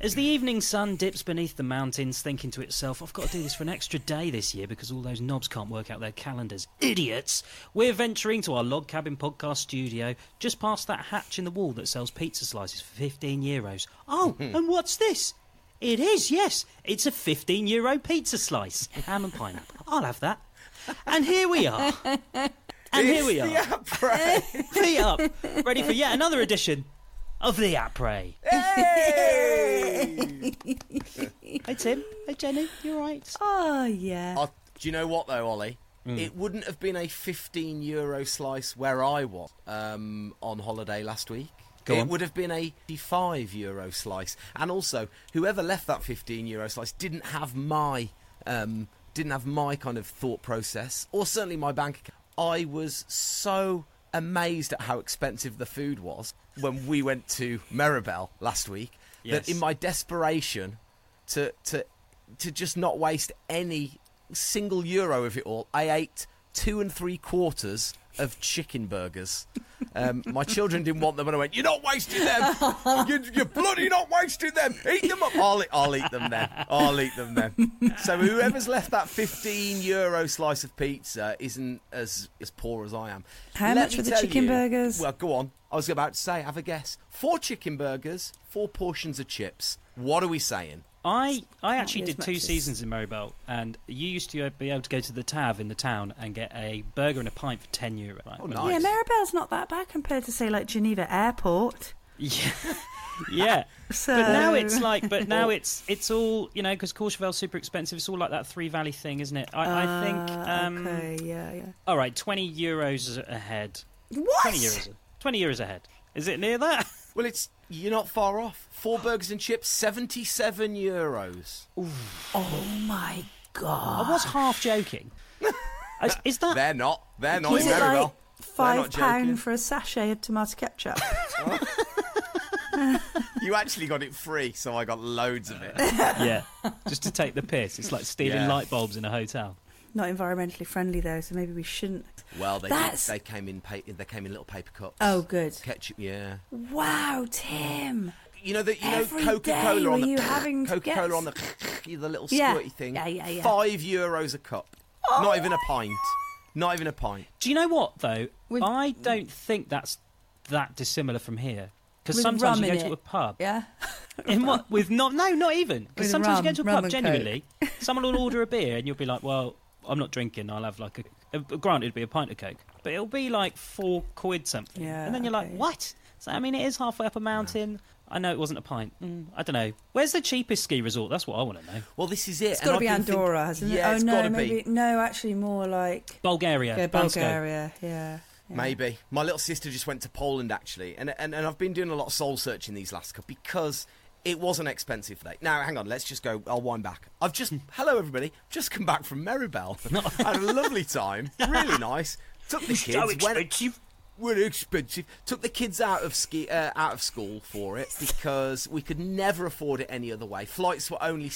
As the evening sun dips beneath the mountains, thinking to itself, I've got to do this for an extra day this year because all those knobs can't work out their calendars. Idiots! We're venturing to our log cabin podcast studio, just past that hatch in the wall that sells pizza slices for €15. Oh, and what's this? It is, yes. It's a €15 pizza slice. Ham and pineapple. I'll have that. And here we are. And here we are. The Après. Feet up, ready for yet another edition of the Après. Hey! Hey Tim, hey Jenny, you alright? Oh, yeah. Do you know what though, Ollie? It wouldn't have been a €15 slice where I was on holiday last week. Go it on. would have been a €5 slice, and also whoever left that €15 slice didn't have my kind of thought process, or certainly my bank account. I was so amazed at how expensive the food was when we went to Maribel last week that in my desperation to just not waste any single euro of it all, I ate 2 3/4 of chicken burgers. My children didn't want them, and I went, "You're not wasting them. You're bloody not wasting them. Eat them up." I'll eat them then. I'll eat them then. So whoever's left that €15 slice of pizza isn't as poor as I am. How Let much me for the tell chicken you- burgers? Well, go on. I was about to say, have a guess. 4 chicken burgers, 4 portions of chips. What are we saying? I actually be as did 2 much as- seasons in Maribel, and you used to be able to go to the Tav in the town and get a burger and a pint for €10. Right? Oh, nice. Yeah, Maribel's not that bad compared to, say, like Geneva Airport. Yeah. Yeah. So... But now it's like, it's all, you know, because Courchevel's super expensive. It's all like that Three Valley thing, isn't it? I think. Okay, yeah. All right, €20 ahead. What? €20 ahead. Is it near that? Well, you're not far off. 4 burgers and chips, €77. Oh, my God. I was half joking. Is that... They're not in Was it Maribel. like They're not joking. £5 for a sachet of tomato ketchup? You actually got it free, so I got loads of it. Yeah, just to take the piss. It's like stealing Yeah. light bulbs in a hotel. Not environmentally friendly, though, so maybe we shouldn't. Well, they That's- came in little paper cups. Oh, good. Ketchup, yeah. Wow, Tim. Every Coca-Cola day on were you having the to Coca-Cola get- on the little Yeah. squirty thing. Yeah. €5 a cup. Not even a pint. Not even a pint. Do you know what, though? With- I don't think that's that dissimilar from here. Because With sometimes rum you go in to it. a pub. Yeah. In what? With not even. Because With sometimes you go rum, to a rum pub, and genuinely, someone will order a beer and you'll be like, well, I'm not drinking, I'll have like granted, it'd be a pint of Coke. But it'll be like £4 something. Yeah, and then you're like, okay. what? So, I mean, it is halfway up a mountain. I know it wasn't a pint. I don't know. Where's the cheapest ski resort? That's what I want to know. Well, this is it. It's got to be Andorra, hasn't it? Yeah, it's no, got to maybe. be. No, actually more like... Bulgaria. Yeah, Bansko. Bulgaria, yeah. Maybe. My little sister just went to Poland, actually. And I've been doing a lot of soul searching these last couple because it was an expensive day. Now, hang on, let's just go. I'll wind back. Hello, everybody. Just come back from Maribel. Had a lovely time. Really nice. Took the kids. So expensive. Were expensive. Took the kids out of school for it because we could never afford it any other way. Flights were only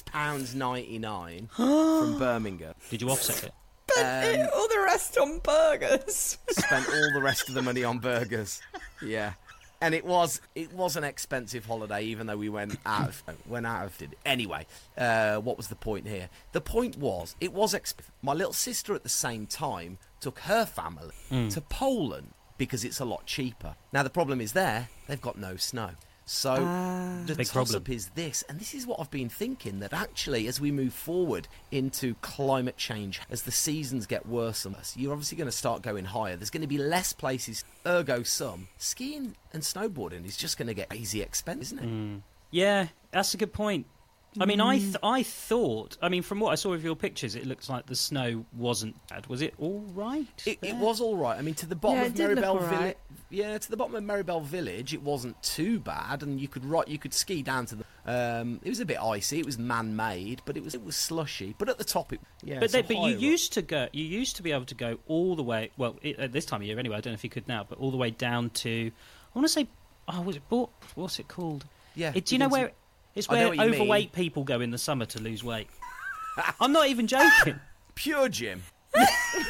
£6.99 from Birmingham. Did you offset it? all the rest on burgers. Spent all the rest of the money on burgers. Yeah. And it was an expensive holiday, even though we went out of it. Anyway, what was the point here? The point was, it was expensive. My little sister at the same time took her family to Poland because it's a lot cheaper. Now, the problem is they've got no snow. So the Big toss-up problem. is this, and this is what I've been thinking, that actually as we move forward into climate change, as the seasons get worse and worse, you're obviously going to start going higher. There's going to be less places, ergo some. Skiing and snowboarding is just going to get crazy expensive, isn't it? Yeah, that's a good point. I mean, I thought, from what I saw of your pictures, it looks like the snow wasn't bad. Was it all right? It was all right. I mean, to the bottom of it did look Maribel all Village, right. to the bottom of Maribel Village, it wasn't too bad, and you could ski down to the. It was a bit icy. It was man-made, but it was slushy. But at the top, But you used to be able to go all the way. Well, at this time of year, anyway. I don't know if you could now, but all the way down to. I want to say, what's it called? Yeah. Do you know where? It's I know where what you mean. overweight people go in the summer to lose weight. I'm not even joking. Pure Gym.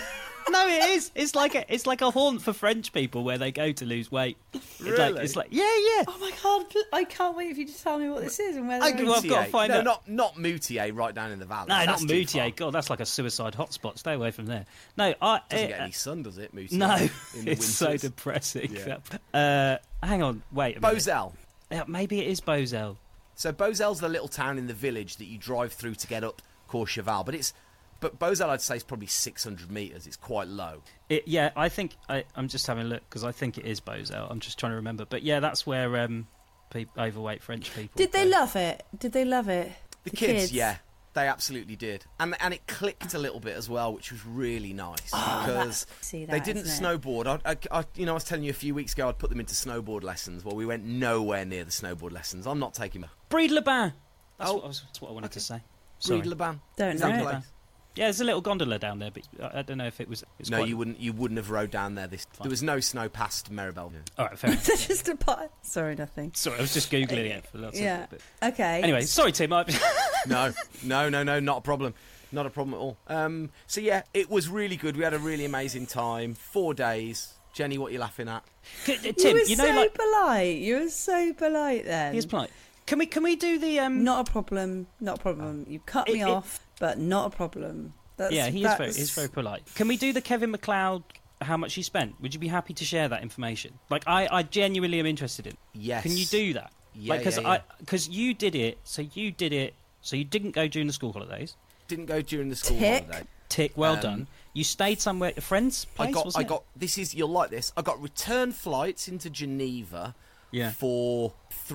No, it is. It's like a haunt for French people where they go to lose weight. Really? It's like yeah. Oh my god! I can't wait for you to tell me what this is and where. Well, they're I've got to find out. Not Moutier right down in the valley. No, That's not too Moutier. far. God, that's like a suicide hotspot. Stay away from there. No, Doesn't get any sun, does it, Moutier? No, in the it's so winters? depressing. Yeah. Hang on, wait a minute. Beauzelle. Yeah, maybe it is Beauzelle. So Beauzelle's the little town in the village that you drive through to get up Courchevel, but Beauzelle I'd say is probably 600 metres. It's quite low. Yeah, I think I'm just having a look because I think it is Beauzelle. I'm just trying to remember, but yeah, that's where overweight French people. Did they go. love it? Did they love it? The kids, yeah, they absolutely did, and it clicked a little bit as well, which was really nice because they didn't snowboard. I was telling you a few weeks ago I'd put them into snowboard lessons. Well, we went nowhere near the snowboard lessons. I'm not taking them. Brede Le Bain. That's what I wanted to say. Sorry. Brede Le Bain. Don't Is that know. the place? Yeah, there's a little gondola down there, but I don't know if it was. No, you wouldn't have rode down there. There was no snow past Maribel. All right, fair enough. They're just a part. Sorry, nothing. Sorry, I was just googling it for lots Yeah. of it. Okay. Anyway, sorry, Tim. No, not a problem. Not a problem at all. So yeah, it was really good. We had a really amazing time. 4 days. Jenny, what are you laughing at? Tim, you were so like polite. You were so polite then. he's polite. Can we do the Not a problem. Not a problem. You cut me off, but not a problem. He's very polite. Can we do the Kevin McLeod? How much he spent? Would you be happy to share that information? Like, I genuinely am interested in. Yes. Can you do that? Yeah, Because you did it. So you didn't go during the school holidays. Didn't go during the school Tick. holiday. Tick. Well done. You stayed somewhere. A friend's place. I got. This is you'll like this. I got return flights into Geneva. Yeah. For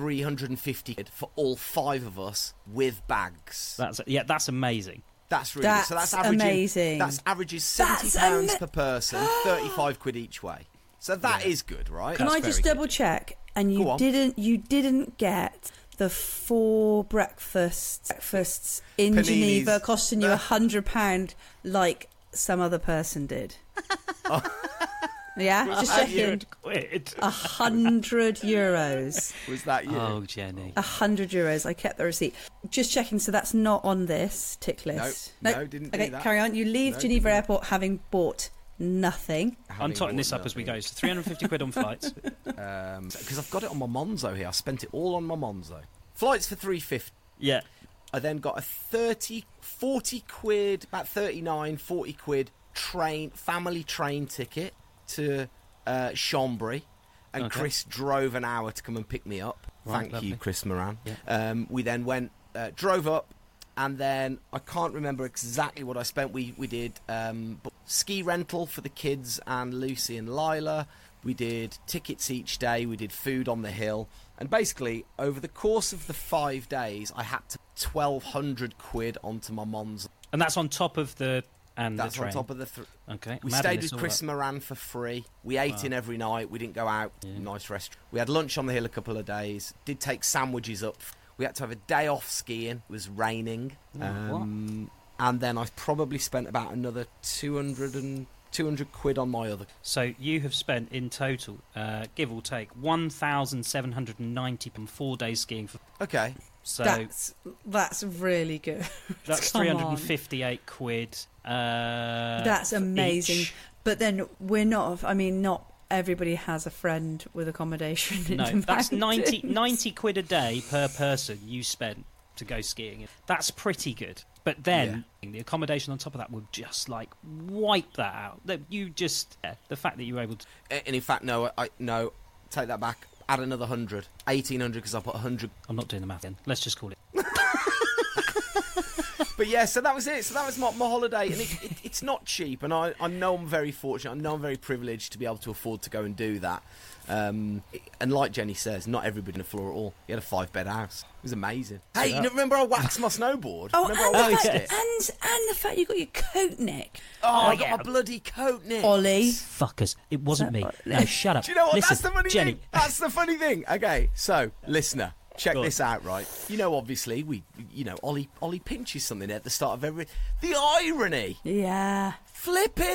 350 for all 5 of us with bags. That's amazing. That's really good. So that's averaging, amazing. That averages £70 per person, 35 quid each way. So that is good, right? Can That's I just very double check? And Go on. you didn't get the 4 breakfasts in Paninis. Geneva costing you £100 like some other person did. Yeah, just checking. £100. €100. Was that you? Oh, Jenny. €100. I kept the receipt. Just checking. So that's not on this tick list. No, didn't do Okay, that. carry on. You leave No, Geneva didn't. Airport having bought nothing. I'm totting this up as we go. So 350 quid on flights. Because I've got it on my Monzo here. I spent it all on my Monzo. Flights for 350. Yeah. I then got a 40 quid, about 39, 40 quid family train ticket to Chambry, and Okay. Chris drove an hour to come and pick me up. Right, Thank lovely. you, Chris Moran. Yeah. We then went, drove up, and then I can't remember exactly what I spent. We did ski rental for the kids and Lucy and Lila. We did tickets each day. We did food on the hill. And basically, over the course of the 5 days, I had to 1,200 quid onto my Monzo. And that's on top of the That's train. on top of the... Okay. We I'm adding stayed this with all Chris up. Moran for free. We ate in every night. We didn't go out. Yeah. Nice restaurant. We had lunch on the hill a couple of days. Did take sandwiches up. We had to have a day off skiing. It was raining. And then I probably spent about another 200 quid on my other... So you have spent in total, give or take, 1,790 from 4 days skiing. Okay. So That's really good. that's Come on. 358 quid. That's for amazing. each. But then we're not. I mean, not everybody has a friend with accommodation. In No, the that's mountains. 90 quid a day per person you spent to go skiing. That's pretty good. But then the accommodation on top of that will just like wipe that out. That you just the fact that you were able to. And in fact, no, take that back. Add another 100. 1,800 because I put 100. I'm not doing the math then. Let's just call it. But yeah, so that was it. So that was my holiday, and it's not cheap, and I know I'm very fortunate. I know I'm very privileged to be able to afford to go and do that. And like Jenny says, not everybody on the floor at all. He had a 5-bed house. It was amazing. Hey, you remember I waxed my snowboard? Oh, remember I waxed it? and the fact you got your coat neck, Oh, I got my bloody coat nicked. Ollie. Fuckers. It wasn't me. No, shut up. Do you know what? Listen, That's the funny Jenny. thing. That's the funny thing. Okay, so listener, check Go on. this out, right? You know, obviously, Ollie pinches something at the start of every. The irony, Yeah. flipping.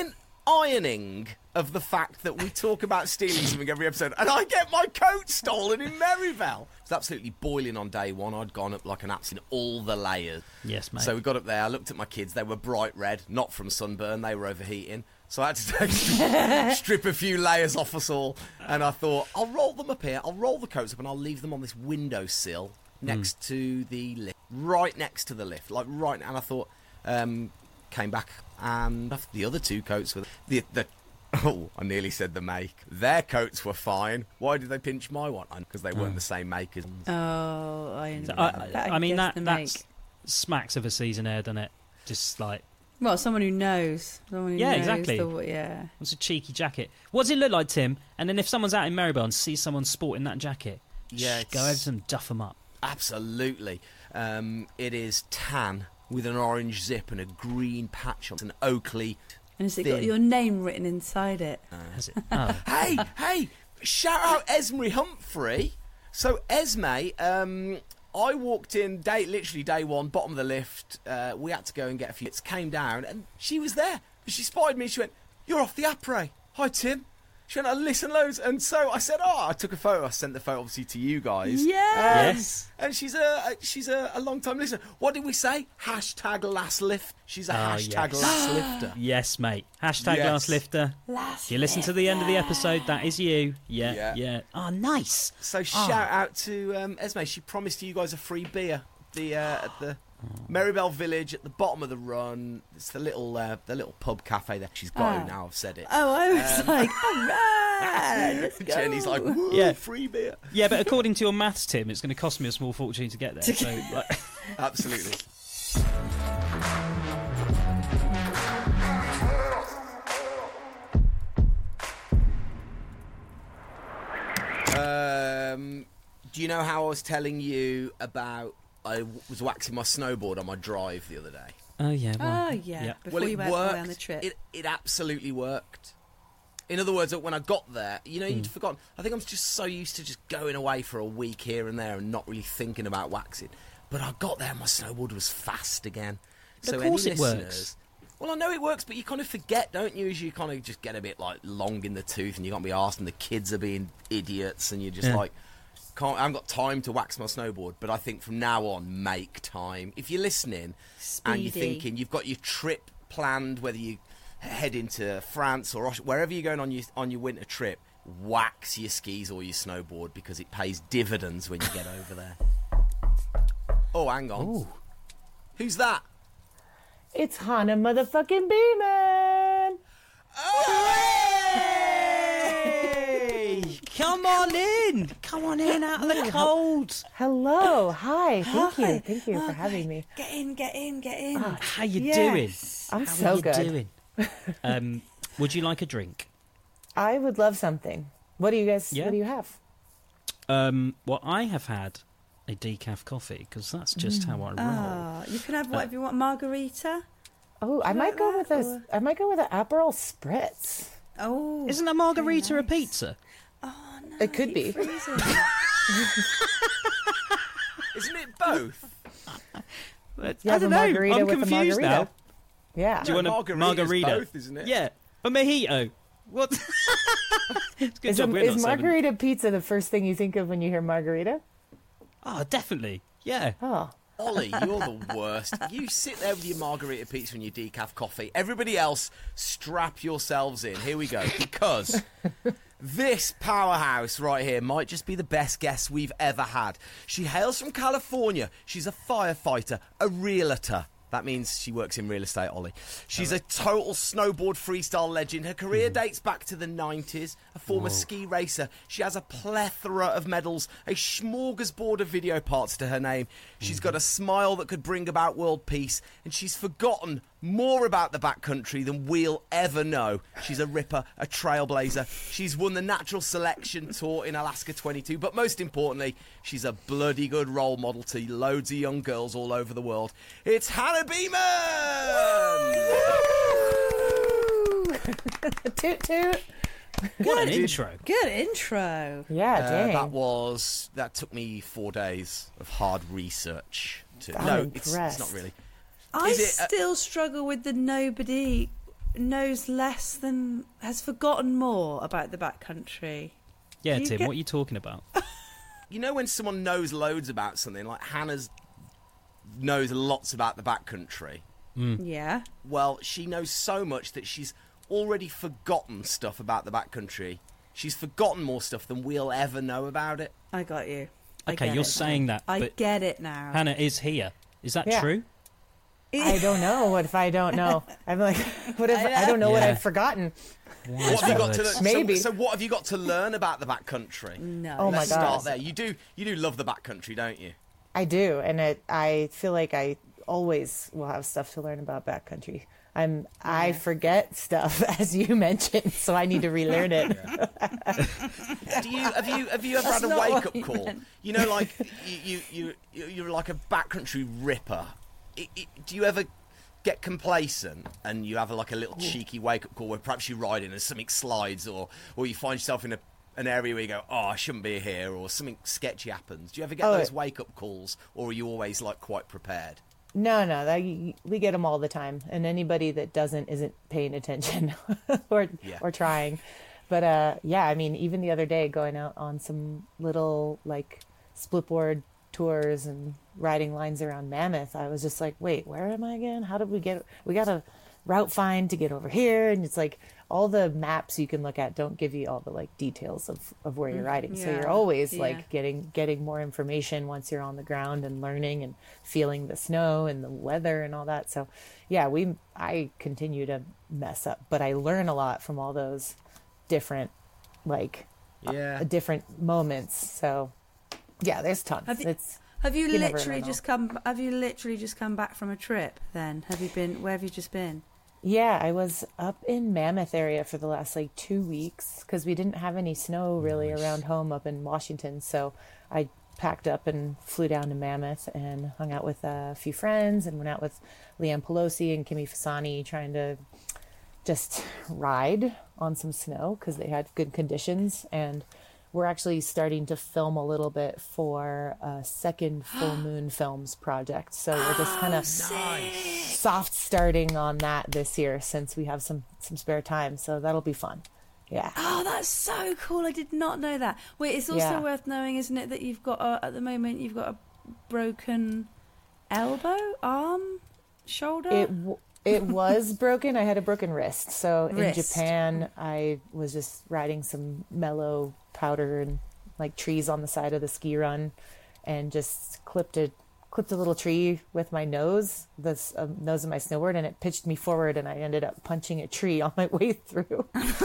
ironing of the fact that we talk about stealing something every episode, and I get my coat stolen in Merivale. It was absolutely boiling on day one. I'd gone up like an apps in all the layers. Yes, mate. So we got up there, I looked at my kids, they were bright red, not from sunburn, they were overheating. So I had to strip a few layers off us all, and I thought, I'll roll them up here, I'll roll the coats up and I'll leave them on this windowsill next to the lift, right next to the lift, like right, and I thought, came back, and the other two coats were the oh, I nearly said the make. Their coats were fine. Why did they pinch my one? Because they weren't the same make as. Oh, I So, understand. I mean, guess the make. that's smacks of a season air, doesn't it? Just like, Well, someone who knows. Someone who Yeah, knows exactly. Yeah. what's a cheeky jacket? What does it look like, Tim? And then if someone's out in Maryborough and sees someone sporting that jacket, Yeah, go over to them, duff them up. Absolutely. It is tan with an orange zip and a green patch on it. It's an Oakley. And has it got Thin. your name written inside it? Has it? Oh. Hey, shout out Esme Humphrey. So Esme, I walked in literally day one, bottom of the lift. We had to go and get a few bits. Came down and she was there. She spotted me. She went, "You're off the après." "Hi, Tim." She went, "I listen loads." And so I said, I took a photo. I sent the photo obviously to you guys. Yes. And she's a long time listener. What did we say? Hashtag last lift. She's a hashtag yes. last lifter. Yes, mate. Hashtag Yes. last lifter. If you listen to the end of the episode, that is you. Yeah. Yeah. Oh, nice. So shout out to Esme. She promised you guys a free beer at the Meribel Village at the bottom of the run. It's the little pub cafe there. She's got it now. I've said it. Oh, I was like, all right, let's go. Jenny's like, woo, Yeah. free beer. Yeah, but according to your maths, Tim, it's going to cost me a small fortune to get there. So, like, Absolutely. Do you know how I was telling you about I was waxing my snowboard on my drive the other day? oh yeah. Well, Oh, yeah. Yeah. Before Well, you it went worked. away on the trip. It absolutely worked. In other words, when I got there, you'd forgotten. I think I'm just so used to just going away for a week here and there and not really thinking about waxing. But I got there and my snowboard was fast again. Of So course any it listeners, works. Well, I know it works, but you kind of forget, don't you? As you kind of just get a bit like long in the tooth and you can't be arsed and the kids are being idiots and you're just like, I haven't got time to wax my snowboard. But I think from now on, make time. If you're listening and you're Speedy. thinking you've got your trip planned, whether you head into France or wherever you're going on your winter trip, wax your skis or your snowboard because it pays dividends when you get over there. Oh, hang on. Ooh. Who's that? It's Hannah motherfucking Beeman. Hey! Come on in. Come on in out of the cold. Hello. Hi. Thank Hi. you. Thank you for having me. Get in, get in, get in. How you Yes. I'm doing? How so are you good. doing? Would you like a drink? I would love something. What do you guys? Yeah. What do you have? Well, I have had a decaf coffee because that's just how I roll. Oh, you can have whatever you want. Margarita. Oh, I might go with that, this. I might go with an Aperol Spritz. Oh, Isn't a margarita very a nice. pizza? Oh no, It could keep be. freezing. Isn't it both? You I have a don't know. margarita I'm with a confused margarita. now. Yeah. Do you want a Margarita's margarita? both, isn't it? Yeah, a mojito. What? It's good Is, job we're not is seven. margarita pizza the first thing you think of when you hear margarita? Oh, definitely. Yeah. Oh. Ollie, you're the worst. You sit there with your margarita pizza and your decaf coffee. Everybody else, strap yourselves in. Here we go. Because this powerhouse right here might just be the best guest we've ever had. She hails from California. She's a firefighter, a realtor. That means she works in real estate, Ollie. She's a total snowboard freestyle legend. Her career dates back to the 90s. A former ski racer. She has a plethora of medals, a smorgasbord of video parts to her name. She's got a smile that could bring about world peace. And she's forgotten more about the backcountry than we'll ever know. She's a ripper, a trailblazer. She's won the Natural Selection Tour in Alaska 22. But most importantly, she's a bloody good role model to loads of young girls all over the world. It's Hannah Beeman! Toot toot. What an intro. Good intro. Yeah, dang. That took me 4 days of hard research. I'm No, impressed. it's not really. I Is it, still struggle with the nobody has forgotten more about the backcountry. Yeah, Tim, what are you talking about? You know when someone knows loads about something, like Hannah's knows lots about the backcountry? Yeah. Well, she knows so much that she's already forgotten stuff about the backcountry. She's forgotten more stuff than we'll ever know about it. I got you. Okay, you're saying that, I but get it now. Hannah is here. Is that Yeah. true? I don't know. What if I don't know? I'm like, what if I don't know what Yeah. I've forgotten? What have you got to learn? Maybe. So what have you got to learn about the backcountry? No. Oh my Let's God. start there. You do love the backcountry, don't you? I do, and I feel like I always will have stuff to learn about backcountry. I forget stuff, as you mentioned, so I need to relearn it. Have you ever had a not wake what up he call? meant. You know, like you're like a backcountry ripper. Do you ever get complacent and you have like a little cheeky wake up call where perhaps you're riding and something slides, or you find yourself in an area where you go, oh, I shouldn't be here, or something sketchy happens? Do you ever get those wake up calls, or are you always like quite prepared? No, we get them all the time, and anybody that doesn't isn't paying attention or trying. But yeah, I mean, even the other day, going out on some little like split board tours and riding lines around Mammoth, I was just like, wait, where am I again? How did we got a route find to get over here? And it's like all the maps you can look at don't give you all the like details of where you're riding. So you're always like getting more information once you're on the ground and learning and feeling the snow and the weather and all that. So yeah, I continue to mess up, but I learn a lot from all those different different moments. So yeah, there's tons. Have you you never literally know. just come back from a trip then? Where have you just been? Yeah, I was up in Mammoth area for the last like 2 weeks because we didn't have any snow really around home up in Washington. So I packed up and flew down to Mammoth and hung out with a few friends and went out with Leanne Pelosi and Kimmy Fasani trying to just ride on some snow because they had good conditions. And we're actually starting to film a little bit for a second Full Moon Films project. So we're just kind of soft starting on that this year since we have some spare time. So that'll be fun. Yeah. Oh, that's so cool. I did not know that. Wait, it's also Yeah. worth knowing, isn't it, that you've got, at the moment, you've got a broken elbow, arm, shoulder? It was broken. I had a broken wrist. So in Wrist. Japan, I was just riding some mellow powder and like trees on the side of the ski run, and just clipped a little tree with my nose, the nose of my snowboard, and it pitched me forward, and I ended up punching a tree on my way through.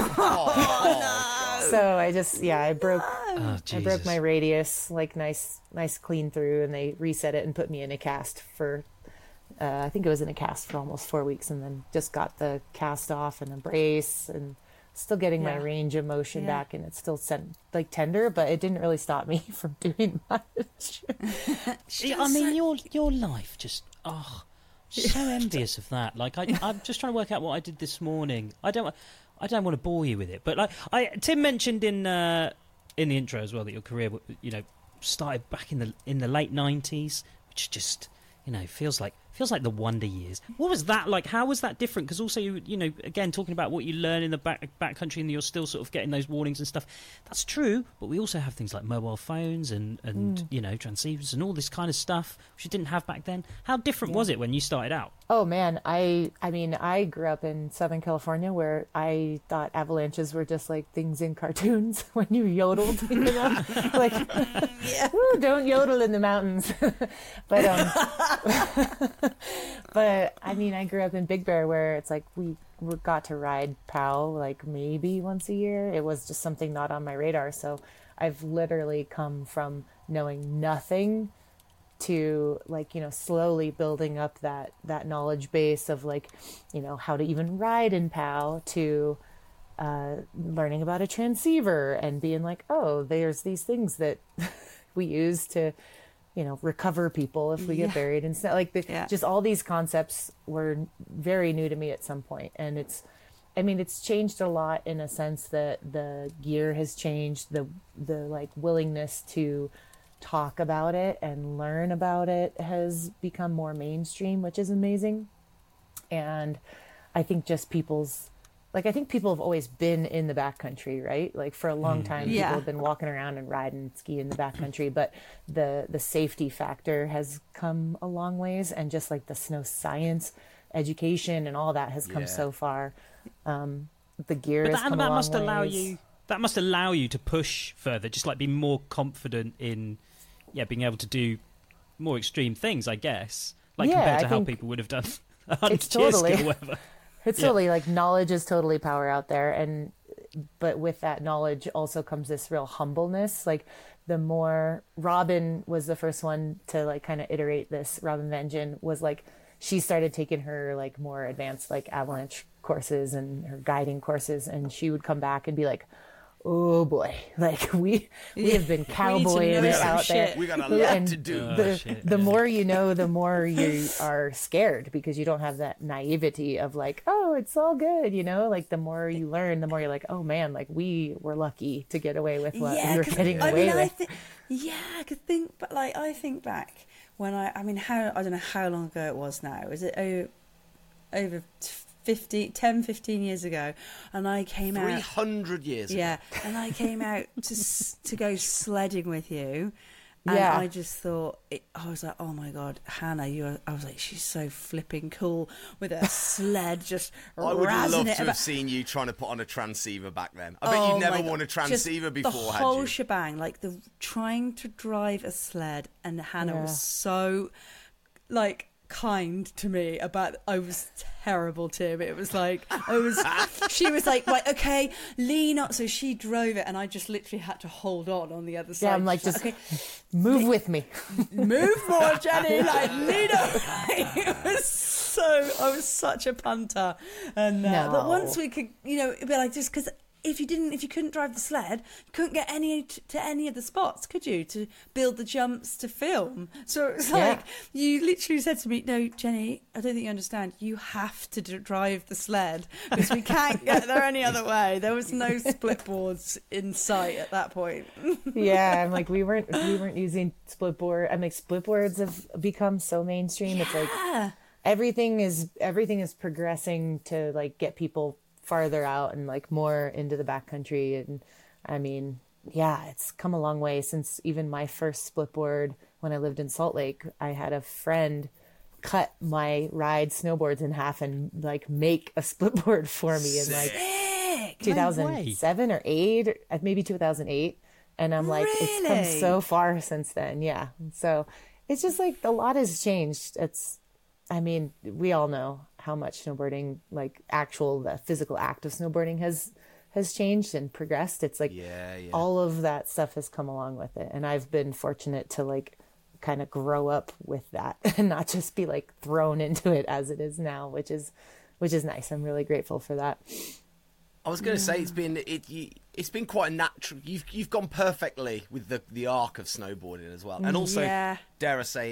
So I broke my radius, like nice clean through, and they reset it and put me in a cast for. I think it was in a cast for almost 4 weeks, and then just got the cast off and a brace, and still getting my range of motion back, and it's still tender, but it didn't really stop me from doing much. I mean, your life just so envious of that. Like I'm just trying to work out what I did this morning. I don't want to bore you with it, but like Tim mentioned in the intro as well that your career, started back in the late 90s, which just feels like the wonder years. What was that like? How was that different? Because also, again, talking about what you learn in the backcountry, and you're still sort of getting those warnings and stuff. That's true, but we also have things like mobile phones and transceivers and all this kind of stuff, which you didn't have back then. How different was it when you started out? Oh man, I mean, I grew up in Southern California where I thought avalanches were just like things in cartoons when you yodeled, like, "Ooh, don't yodel in the mountains." But I mean, I grew up in Big Bear where it's like we got to ride POW like maybe once a year. It was just something not on my radar. So I've literally come from knowing nothing to slowly building up that knowledge base of how to even ride in POW, to learning about a transceiver and being like, oh, there's these things that we use to recover people if we get buried in snow. Just all these concepts were very new to me at some point. And it's changed a lot in a sense that the gear has changed, the willingness to talk about it and learn about it has become more mainstream, which is amazing. And I think just people's, like, I think people have always been in the backcountry, right? Like for a long time, Yeah. people have been walking around and riding and ski in the backcountry, but the safety factor has come a long ways, and just like the snow science education and all that has come Yeah. so far. The gear But has come a long must allow ways. you. That must allow you to push further, just like be more confident in, being able to do more extreme things, I guess. Like Yeah, compared to I how think people would have done 100 it's years totally- ago or whatever. It's Yeah. totally like knowledge is totally power out there, but with that knowledge also comes this real humbleness. Like the more Robin was the first one to like kind of iterate this. Robin Vengeance was like, she started taking her like more advanced like avalanche courses and her guiding courses, and she would come back and be like, oh boy, like we have been cowboying know it some out there. shit. We got a lot And to do. the more you know, the more you are scared, because you don't have that naivety of like, oh, it's all good, you know. Like the more you learn, the more you're like, oh man, like we were lucky to get away with what we were 'cause, getting I away mean, with. I could think, but like I think back when I don't know how long ago it was now. Is it over 10-15 years ago, and I came out 300 years ago. Yeah, and I came out to go sledding with you, and Yeah. I just thought, I was like, oh my god, Hannah, I was like, she's so flipping cool with her sled, just I would razzing love it to about. have seen you trying to put on a transceiver back then. I bet Oh you'd never my God. worn a Just transceiver before, the had whole you? shebang, like the trying to drive a sled, and Hannah Yeah. was so like kind to me about. I was terrible, Tim. It was like she was like, right, okay, lean up. So she drove it, and I just literally had to hold on the other side. Yeah, I'm like, She's just okay, move with me. move more, Jenny, like lean up. I was such a punter, and but No. once we could, it'd be like, just because if you couldn't drive the sled, you couldn't get to any of the spots, could you, to build the jumps to film? So it was like, you literally said to me, no, Jenny, I don't think you understand, you have to drive the sled, because we can't get there any other way. There was no split boards in sight at that point. Yeah, I'm like, we weren't using split board. I mean, split boards have become so mainstream. It's like everything is progressing to like get people farther out and like more into the backcountry. And I mean, yeah, it's come a long way since even my first split board when I lived in Salt Lake. I had a friend cut my ride snowboards in half and like make a split board for me in like Sick. 2007 or 8, maybe 2008. And I'm like, it's come Really? so far since then. Yeah. So it's just like a lot has changed. I mean, we all know how much snowboarding, like the physical act of snowboarding has changed and progressed. It's like all of that stuff has come along with it. And I've been fortunate to like kind of grow up with that and not just be like thrown into it as it is now, which is nice. I'm really grateful for that. I was going to say it's been quite a natural. You've gone perfectly with the arc of snowboarding as well, and also dare I say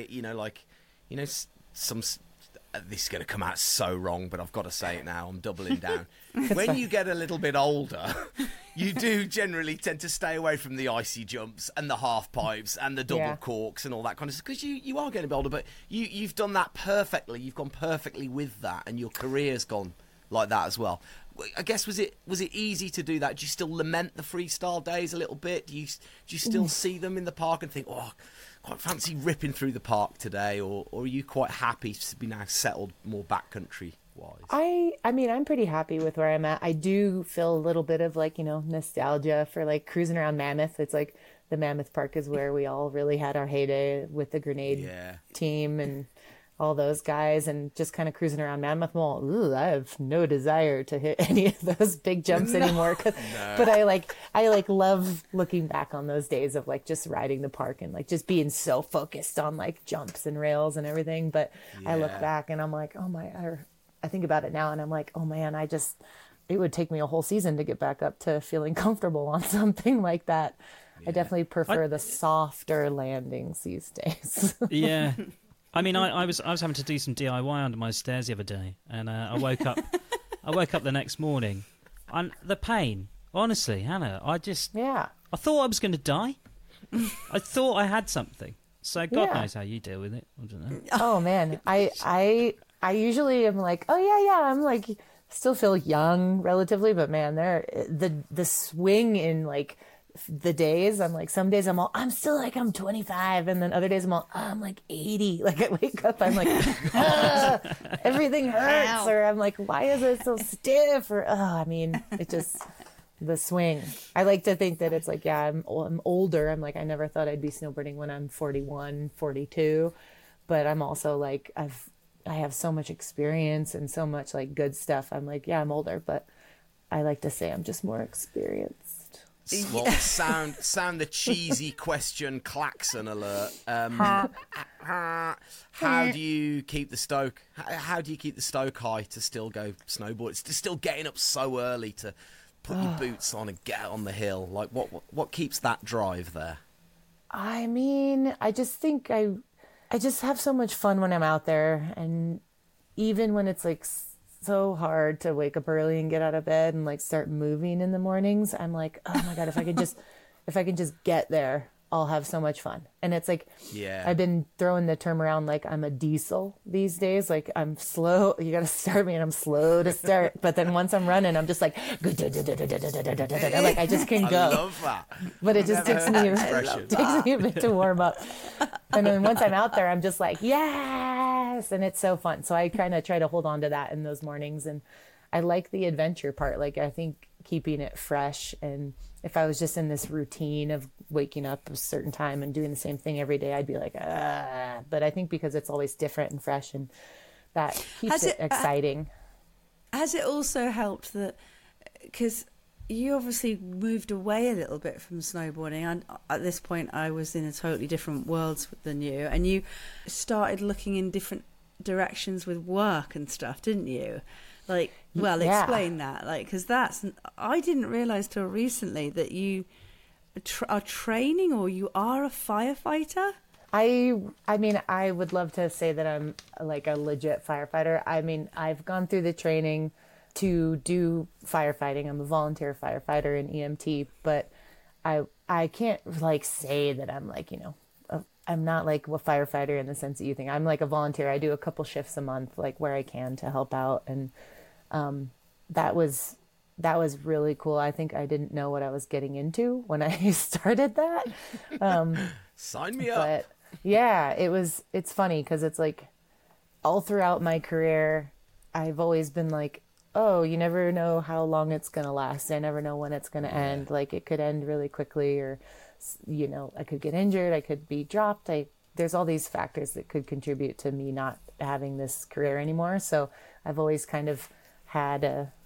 it, some. This is going to come out so wrong, but I've got to say it now. I'm doubling down. When you get a little bit older, you do generally tend to stay away from the icy jumps and the half pipes and the double corks and all that kind of stuff, because you are getting a bit older. But you've done that perfectly. You've gone perfectly with that, and your career's gone like that as well. I guess was it easy to do that? Do you still lament the freestyle days a little bit? Do you still see them in the park and think, oh, quite fancy ripping through the park today, or are you quite happy to be now settled more backcountry wise? I mean, I'm pretty happy with where I'm at. I do feel a little bit of like, nostalgia for like cruising around Mammoth. It's like the Mammoth Park is where we all really had our heyday with the Grenade team and all those guys, and just kind of cruising around Mammoth Mall. Ooh, I have no desire to hit any of those big jumps anymore. But I love looking back on those days of like just riding the park and like just being so focused on like jumps and rails and everything. But I look back and I'm like, oh my, I think about it now and I'm like, oh man, it would take me a whole season to get back up to feeling comfortable on something like that. I definitely prefer the softer landings these days. Yeah. I mean, I was having to do some DIY under my stairs the other day, and I woke up the next morning, and the pain. Honestly, Hannah, I thought I was going to die. I thought I had something. So God knows how you deal with it. I don't know. Oh man, I usually am like, oh yeah, I'm like still feel young relatively, but man, the swing in like the days, I'm like, some days I'm still like I'm 25, and then other days I'm like 80. Like I wake up, I'm like, everything hurts, Ow. or I'm like, why is it so stiff? Or I mean, it just the swing. I like to think that it's like, yeah, I'm older. I'm like, I never thought I'd be snowboarding when I'm 41, 42, but I'm also like, I have so much experience and so much like good stuff. I'm like, yeah, I'm older, but I like to say I'm just more experienced. Well, sound the cheesy question klaxon alert. How do you keep the stoke? How do you keep the stoke high to still go snowboard? It's to still getting up so early to put your boots on and get on the hill. Like what keeps that drive there? I mean, I just think I just have so much fun when I'm out there, and even when it's like so hard to wake up early and get out of bed and like start moving in the mornings, I'm like, oh my God, if I can just get there, I'll have so much fun. And it's like, yeah, I've been throwing the term around like I'm a diesel these days. Like I'm slow. You got to start me and I'm slow to start. But then once I'm running, I'm just like, like I just can go. I love that. But it just takes me a bit to warm up. And then once I'm out there, I'm just like, yes. And it's so fun. So I kind of try to hold on to that in those mornings. And I like the adventure part. Like I think keeping it fresh, and if I was just in this routine of waking up a certain time and doing the same thing every day, I'd be like, but I think because it's always different and fresh, and that keeps it exciting. Has it also helped that, because you obviously moved away a little bit from snowboarding, and at this point I was in a totally different world than you, and you started looking in different directions with work and stuff, didn't you? Like, well, yeah. Explain that, like, because I didn't realise till recently that you are training, or you are a firefighter. I mean, I would love to say that I'm like a legit firefighter. I mean, I've gone through the training to do firefighting. I'm a volunteer firefighter in EMT, but I can't like say that I'm like, I'm not like a firefighter in the sense that you think. I'm like a volunteer. I do a couple shifts a month, like where I can, to help out. And that was really cool. I think I didn't know what I was getting into when I started that. Sign me up. But yeah, it's funny because it's like all throughout my career, I've always been like, oh, you never know how long it's going to last. I never know when it's going to end. Like it could end really quickly, or, I could get injured. I could be dropped. There's all these factors that could contribute to me not having this career anymore. So I've always kind of had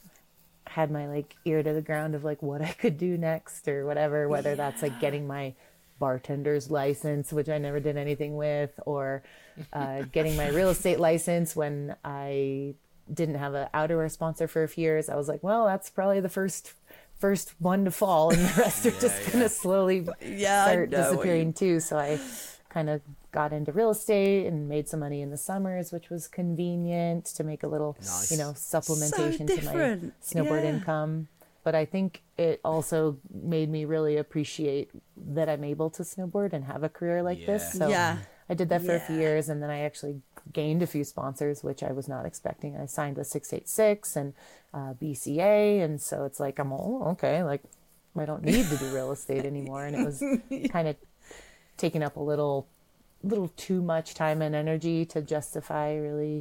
my like ear to the ground of like what I could do next or whatever, whether that's like getting my bartender's license, which I never did anything with, or getting my real estate license when I didn't have an outerwear sponsor for a few years. I was like, well, that's probably the first one to fall, and the rest are just going to slowly start disappearing too. So I kind of got into real estate and made some money in the summers, which was convenient to make a little, supplementation to my snowboard income. But I think it also made me really appreciate that I'm able to snowboard and have a career like this. So I did that for a few years, and then I actually gained a few sponsors, which I was not expecting. I signed with 686 and BCA, and so it's like, I'm all, okay, like I don't need to do real estate anymore. And it was kind of taking up a little too much time and energy to justify really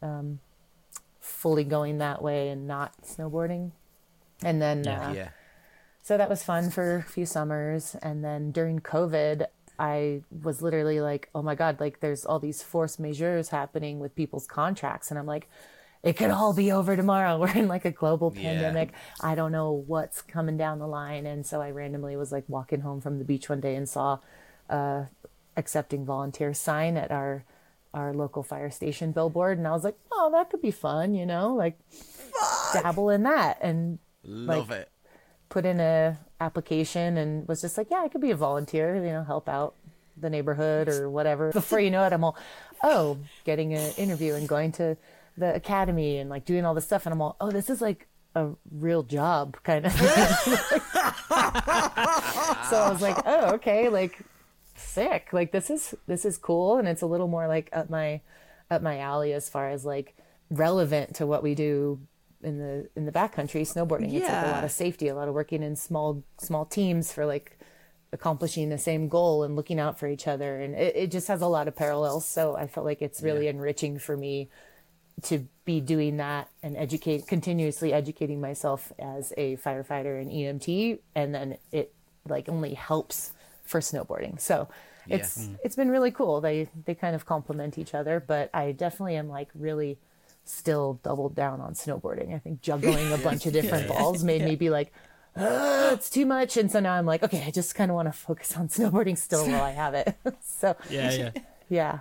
fully going that way and not snowboarding. And then, so that was fun for a few summers. And then during COVID, I was literally like, oh my God, like there's all these force majeures happening with people's contracts. And I'm like, it could all be over tomorrow. We're in like a global pandemic. I don't know what's coming down the line. And so I randomly was like walking home from the beach one day and saw accepting volunteers sign at our local fire station billboard. And I was like, oh, that could be fun, like dabble in that. And love it. Put in a application and was just like, yeah, I could be a volunteer, help out the neighborhood or whatever. Before you know it, I'm all, getting an interview and going to the academy and like doing all this stuff. And I'm all, oh, this is like a real job kind of thing. So I was like, oh, okay, like sick. Like this is cool. And it's a little more like up my alley as far as like relevant to what we do the backcountry snowboarding. It's like a lot of safety, a lot of working in small teams for like accomplishing the same goal and looking out for each other, and it just has a lot of parallels. So I felt like it's really enriching for me to be doing that and continuously educating myself as a firefighter and EMT, and then it like only helps for snowboarding. So it's been really cool. They kind of complement each other, but I definitely am like really still doubled down on snowboarding. I think juggling a bunch of different balls made me be like, it's too much. And so now I'm like, okay, I just kind of want to focus on snowboarding still while I have it. So yeah.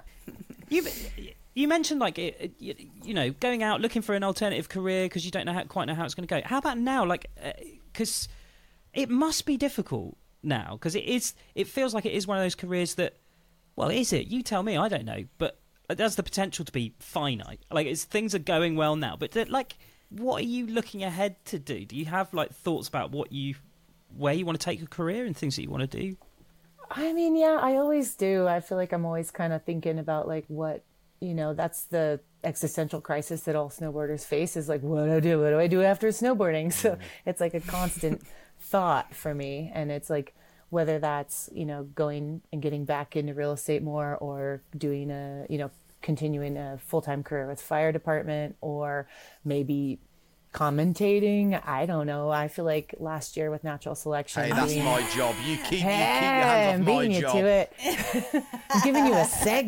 You mentioned like you know, going out looking for an alternative career because you don't quite know how it's going to go. How about now? Like, because it must be difficult now, because it feels like it is one of those careers that, well, is it? You tell me. I don't know, but it has the potential to be finite. Like, things are going well now, but like, what are you looking ahead to do? Do you have like thoughts about where you want to take your career and things that you want to do? I mean, yeah, I always do. I feel like I'm always kind of thinking about like what, you know, that's the existential crisis that all snowboarders face, is like, what do I do after snowboarding? So it's like a constant thought for me. And it's like, whether that's, you know, going and getting back into real estate more, or doing continuing a full-time career with fire department, or maybe commentating. I don't know. I feel like last year with Natural Selection. Hey, that's my job. You keep your hands off my job. To it. I'm giving you a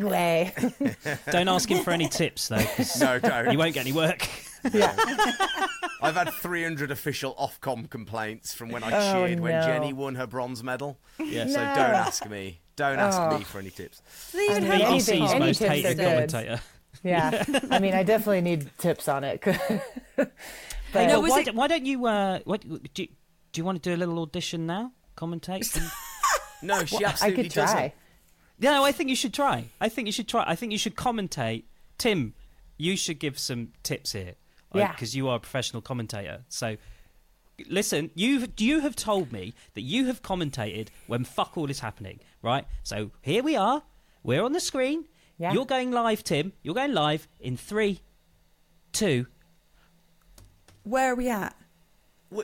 segue. Don't ask him for any tips, though. No, don't. You won't get any work. Yeah. I've had 300 official Ofcom complaints from when I cheered when Jenny won her bronze medal. Yeah. So don't ask me. Don't ask me for any tips. Even BBC's most hated good. commentator. Yeah. I mean, I definitely need tips on it. Hey, No, why don't you? Do you want to do a little audition now? Commentate? No, she I absolutely could try. doesn't. No, I think you should try. I think you should commentate. Tim, you should give some tips here. Yeah. Because you are a professional commentator. So, listen, you have told me that you have commentated when fuck all is happening, right? So here we are. We're on the screen. Yeah. You're going live, Tim. You're going live in 3, 2. Where are we at? What?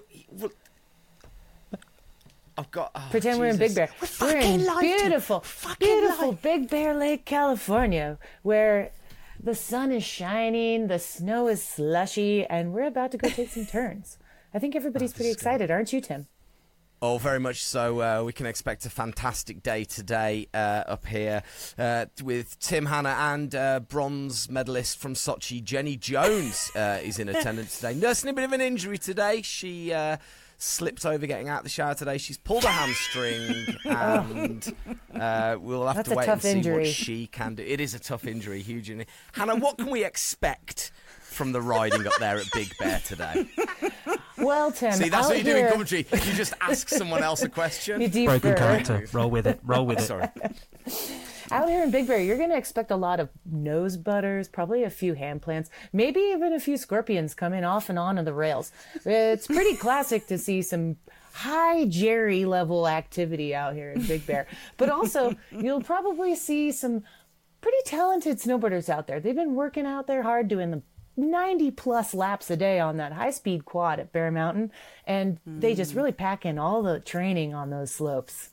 I've got. Oh, Pretend we're in Big Bear. We're in beautiful Big Bear Lake, California, where the sun is shining, the snow is slushy, and we're about to go take some turns. I think everybody's pretty excited, aren't you, Tim? Oh, very much so. We can expect a fantastic day today up here with Tim Hanna and bronze medalist from Sochi, Jenny Jones, is in attendance today. Nursing a bit of an injury today. She slipped over getting out of the shower today. She's pulled a hamstring, and we'll have to wait and see what she can do. It is a tough injury, huge injury. Hannah, what can we expect from the riding up there at Big Bear today? Well, Tim, see, that's what you do in here... commentary. You just ask someone else a question. Broken character. Roll with it. Sorry. Out here in Big Bear, you're going to expect a lot of nose butters, probably a few hand plants, maybe even a few scorpions coming off and on of the rails. It's pretty classic to see some high Jerry level activity out here in Big Bear. But also, you'll probably see some pretty talented snowboarders out there. They've been working out there hard, doing the 90 plus laps a day on that high speed quad at Bear Mountain, and they just really pack in all the training on those slopes.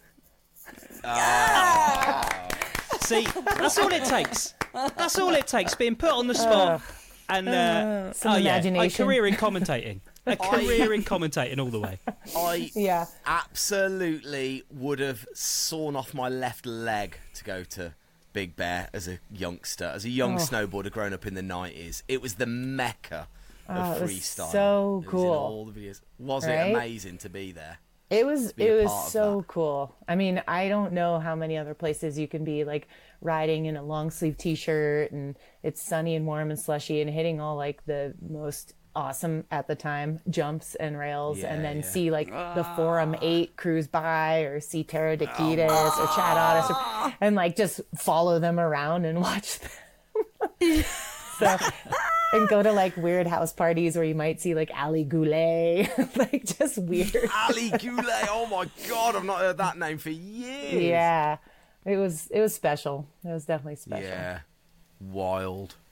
See, that's all it takes. That's all it takes, being put on the spot and some imagination. A career in commentating. A career in commentating all the way. I absolutely would have sawn off my left leg to go to Big Bear as a youngster, as a young snowboarder growing up in the 90s. It was the mecca of freestyle. So cool. It was in all the videos. Was it amazing to be there? It was so cool. I mean, I don't know how many other places you can be like riding in a long sleeve t-shirt and it's sunny and warm and slushy and hitting all like the most awesome at the time jumps and rails, and then see like the Forum 8 cruise by, or see Tara Dakitis or Chad Otis, and like just follow them around and watch them. So, and go to like weird house parties where you might see like Ali Goulet, like just weird. Ali Goulet, oh my God, I've not heard that name for years. Yeah, it was special. It was definitely special. Yeah, wild.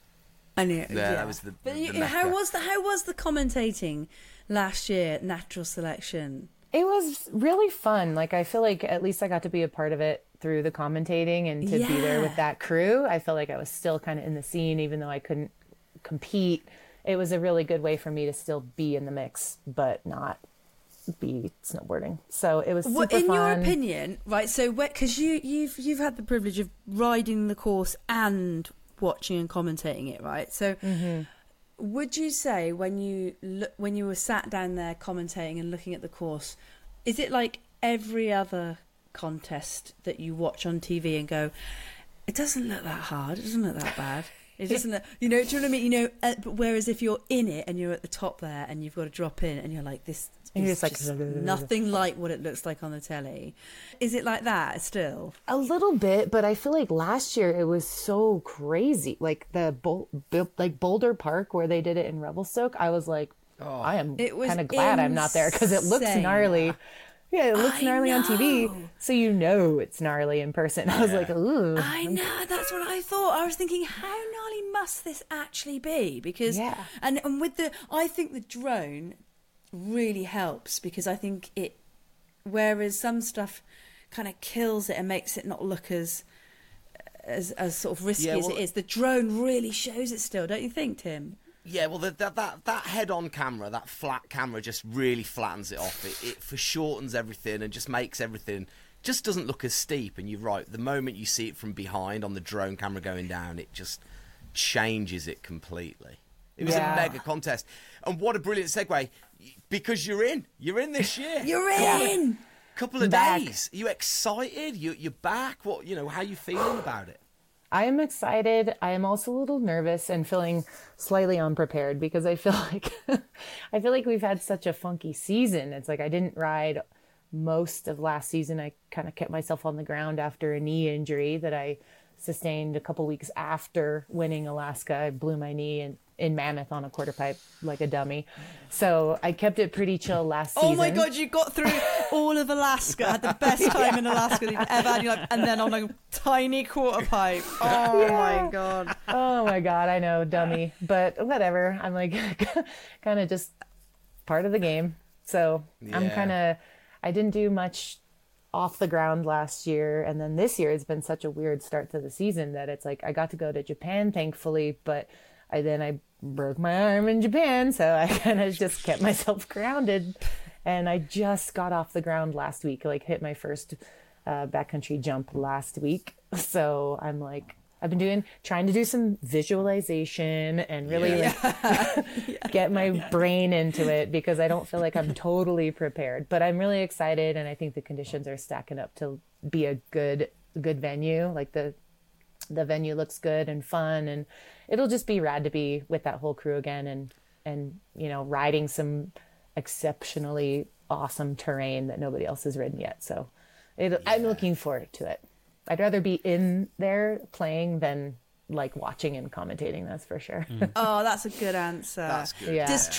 I know. Yeah, that was the But Mecca. how was the commentating last year? Natural selection. It was really fun. Like, I feel like at least I got to be a part of it through the commentating and to be there with that crew. I felt like I was still kind of in the scene, even though I couldn't compete. It was a really good way for me to still be in the mix, but not be snowboarding. So it was super in fun. your opinion, right? So, because you've had the privilege of riding the course and watching and commentating it, right? So, would you say when you were sat down there commentating and looking at the course, is it like every other contest that you watch on TV and go, it doesn't look that hard, it doesn't look that bad? It doesn't look, do you know what I mean? But whereas if you're in it and you're at the top there and you've got to drop in and you're like, this And you're is just like, nothing like what it looks like on the telly. Is it like that still? A little bit, but I feel like last year it was so crazy. Like the Boulder Park where they did it in Revelstoke, I was like, I am kind of glad I'm not there because it looks insane. gnarly. Yeah, it looks gnarly on TV, so you know it's gnarly in person. I was like, ooh. I know, that's what I thought. I was thinking, how gnarly must this actually be? Because and with I think the drone really helps because I think whereas some stuff kind of kills it and makes it not look as sort of risky as it is, the drone really shows it still, don't you think, Tim? Yeah, well, that head-on camera, that flat camera, just really flattens it off. It foreshortens everything and just makes everything just doesn't look as steep. And you're right, the moment you see it from behind on the drone camera going down, it just changes it completely. It was a mega contest, and what a brilliant segue because you're in this year. You're in. Couple of days. Are you excited? You're back. What how are you feeling about it? I am excited. I am also a little nervous and feeling slightly unprepared because I feel like we've had such a funky season. It's like I didn't ride most of last season. I kind of kept myself on the ground after a knee injury that I sustained a couple weeks after winning Alaska. I blew my knee in Mammoth on a quarter pipe like a dummy. So I kept it pretty chill last season. Oh my God, you got through all of Alaska, had the best time in Alaska that you've ever had in your life, and then on a tiny quarter pipe. Oh my God. Oh my God, I know, dummy. But whatever. I'm like kind of just part of the game. So I didn't do much off the ground last year, and then this year it's been such a weird start to the season that it's like I got to go to Japan thankfully, but I broke my arm in Japan, so I kind of just kept myself grounded, and I just got off the ground last week, like hit my first backcountry jump last week. So I'm like, I've been trying to do some visualization and really get my brain into it because I don't feel like I'm totally prepared, but I'm really excited. And I think the conditions are stacking up to be a good venue. Like the venue looks good and fun, and it'll just be rad to be with that whole crew again and riding some exceptionally awesome terrain that nobody else has ridden yet. So I'm looking forward to it. I'd rather be in there playing than like watching and commentating, that's for sure. Oh, that's a good answer. That's good. Yeah. Does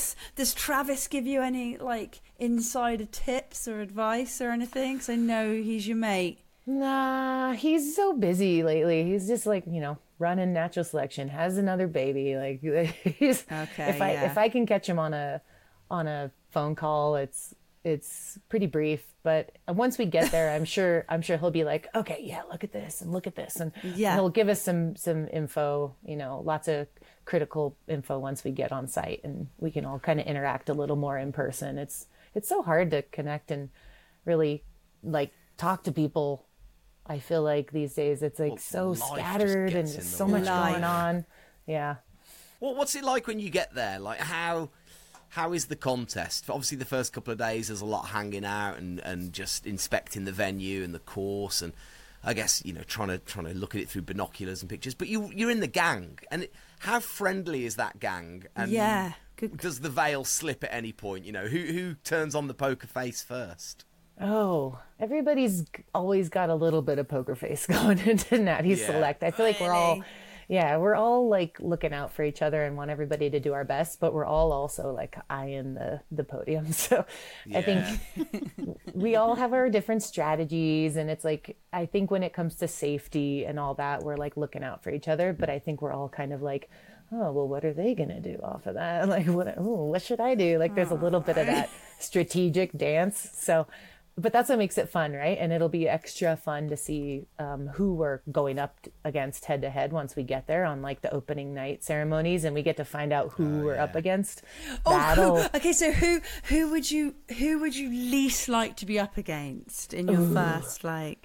Travis give you any like insider tips or advice or anything? Because I know he's your mate. Nah, he's so busy lately. He's just like, running natural selection, has another baby. Like he's if I can catch him on a phone call, it's pretty brief, but once we get there, I'm sure he'll be like, okay, yeah, look at this, and he'll give us some info, lots of critical info once we get on site, and we can all kind of interact a little more in person. It's so hard to connect and really like talk to people. I feel like these days it's like so scattered and there's so much going on. Yeah. Well, what's it like when you get there? Like how is the contest? Obviously, the first couple of days, there's a lot hanging out and just inspecting the venue and the course, and I guess trying to look at it through binoculars and pictures. But you're in the gang, and how friendly is that gang? And does the veil slip at any point? Who turns on the poker face first? Oh, everybody's always got a little bit of poker face going into Natty Select. I feel like we're all like looking out for each other and want everybody to do our best, but we're all also like eyeing the podium. So I think we all have our different strategies, and it's like, I think when it comes to safety and all that, we're like looking out for each other, but I think we're all kind of like, oh, well, what are they going to do off of that? Like, what should I do? Like, there's a little bit of that strategic dance. So, but that's what makes it fun, right? And it'll be extra fun to see who we're going up against head to head once we get there on like the opening night ceremonies, and we get to find out who we're up against. Okay, so who would you least like to be up against in your first like?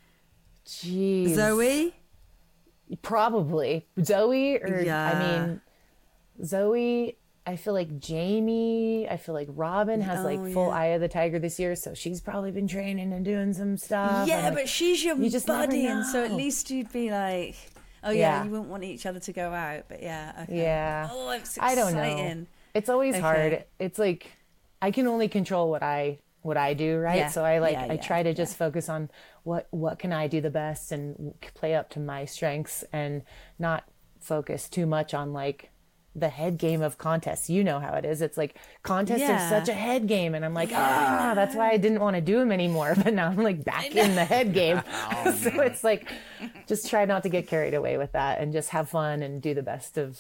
Jeez. Zoe? Probably Zoe, or Yeah. I mean, Zoe. I feel like Jamie. I feel like Robin has like full Eye of the Tiger this year, so she's probably been training and doing some stuff. Yeah, and, like, but she's your you just never buddy, and so at know. least you'd be like, oh Yeah. you wouldn't want each other to go out, but yeah, okay. Yeah. Oh, it's I don't know. exciting. It's always Okay. hard. It's like I can only control what I do, right? Yeah. So I Yeah, try to just focus on what can I do the best and play up to my strengths, and not focus too much on like the head game of contests. You know how it is. It's like contests Yeah. are such a head game, and I'm like, that's why I didn't want to do them anymore. But now I'm like back in the head game. So it's like, just try not to get carried away with that, and just have fun and do the best of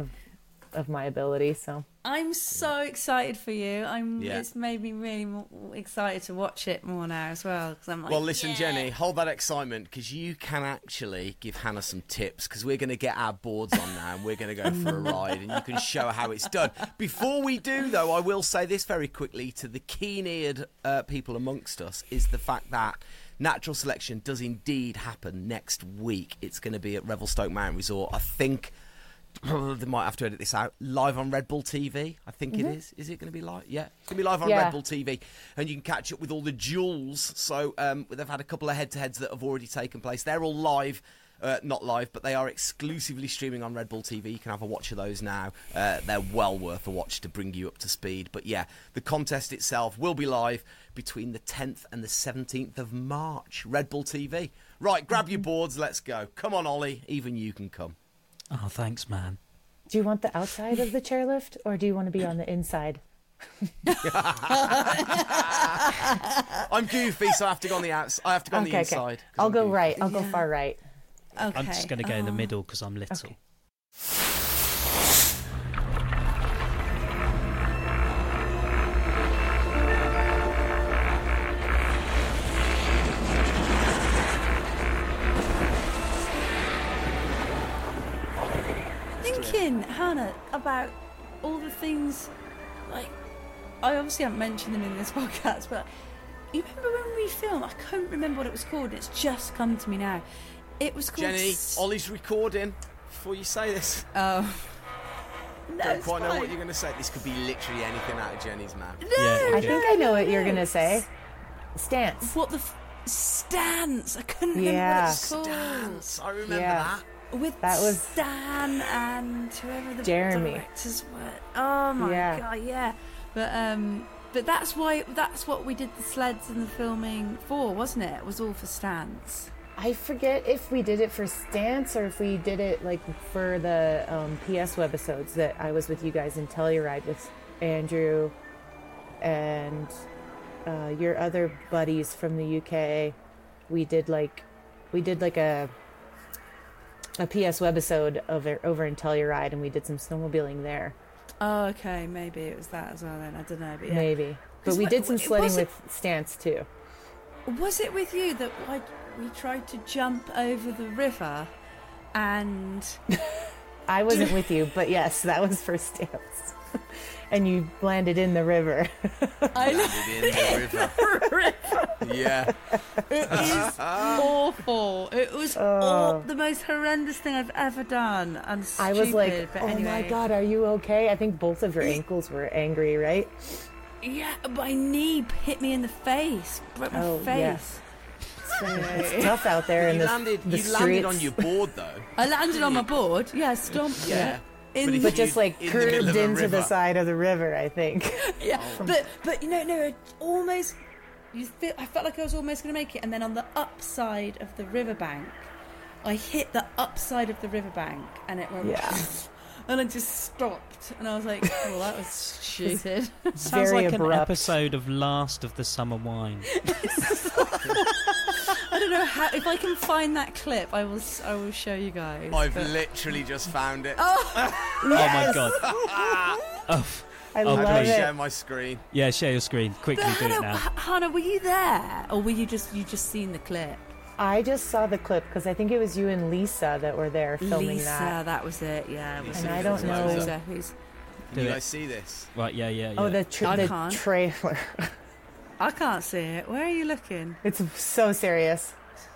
my ability. So I'm so excited for you. Yeah. It's made me really excited to watch it more now as well. Because I'm like, Well, listen, Jenny, hold that excitement, because you can actually give Hannah some tips, because we're going to get our boards on now and we're going to go for a ride, and you can show how it's done. Before we do, though, I will say this very quickly to the keen-eared people amongst us, is the fact that natural selection does indeed happen next week. It's going to be at Revelstoke Mountain Resort. I think they might have to edit this out. Live on Red Bull TV, I think it is. Is it going to be live? Yeah, it's going to be live on Yeah. Red Bull TV, and you can catch up with all the duels. So they've had a couple of head-to-heads that have already taken place. They're all live. Not live, but they are exclusively streaming on Red Bull TV. You can have a watch of those now. They're well worth a watch to bring you up to speed. But yeah, the contest itself will be live between the 10th and the 17th of March. Red Bull TV. Right, grab your boards, let's go. Come on, Ollie, even you can come. Oh, thanks, man. do you want the outside of the chairlift, or do you want to be on the inside? I'm goofy, so I have to go on the outside. I have to go on the inside. 'cause I'll I'm go goofy. right. I'll go far right. okay. I'm just going to go in the middle because I'm little. Okay. Thinking, Hannah, about all the things, like, I obviously haven't mentioned them in this podcast, but you remember when we filmed? I can't remember what it was called. It's just come to me now. It was called... Jenny, Ollie's recording before you say this. Oh. No, Don't it's quite know fine. what you're going to say. This could be literally anything out of Jenny's mouth. Yeah, I think I know what you're gonna say. Stance. What the... Stance. I couldn't remember Yeah. what it's called. Dance. I remember Yeah. that. With That was Stan and whoever the Jeremy. directors were. Oh my Yeah. god, yeah. But that's what we did the sleds and the filming for, wasn't it? It was all for Stans. I forget if we did it for Stance or if we did it like for the PS webisodes that I was with you guys in Telluride with Andrew and your other buddies from the UK. We did like a PS webisode over in Telluride, and we did some snowmobiling there. Oh, okay, maybe it was that as well then. I don't know, but yeah. Maybe. But 'Cause we did some was sledding it- with Stance too. Was it with you that we tried to jump over the river and I wasn't with you, but yes, that was for Stance. And you landed in the river. I Landed in the river. Yeah. It is awful. It was the most horrendous thing I've ever done. And stupid, I was like, but oh anyway. my God, are you okay? I think both of your ankles were angry, right? Yeah, my knee hit me in the face. Broke my Oh, face. yeah. It's tough out there in You the landed streets. on your board, though. I landed on my board. Yeah, stomped Yeah. it. In if But just like in the middle curved of a into the river. side of the river, I think. yeah, but no, it almost. I felt like I was almost going to make it, and then on the upside of the riverbank, I hit the upside of the riverbank, and it went. Yeah. And I just stopped, and I was like, "Well, that was stupid." Sounds Very like an abrupt. episode of Last of the Summer Wine. I don't know how. If I can find that clip, I will show you guys. I've but- literally just found it. Oh my god. Oh, I Oh, love Let me please. share it. my screen. yeah, share your screen. Quickly But do it Hannah, now. Hannah, were you there, or were you just seen the clip? I just saw the clip because I think it was you and Lisa that were there filming Lisa, that. was it. Yeah, it was. And it I don't was know- Lisa, who's. Do you it. guys see this? Right, yeah. Oh, I the can't. trailer. I can't see it. Where are you looking? It's so serious.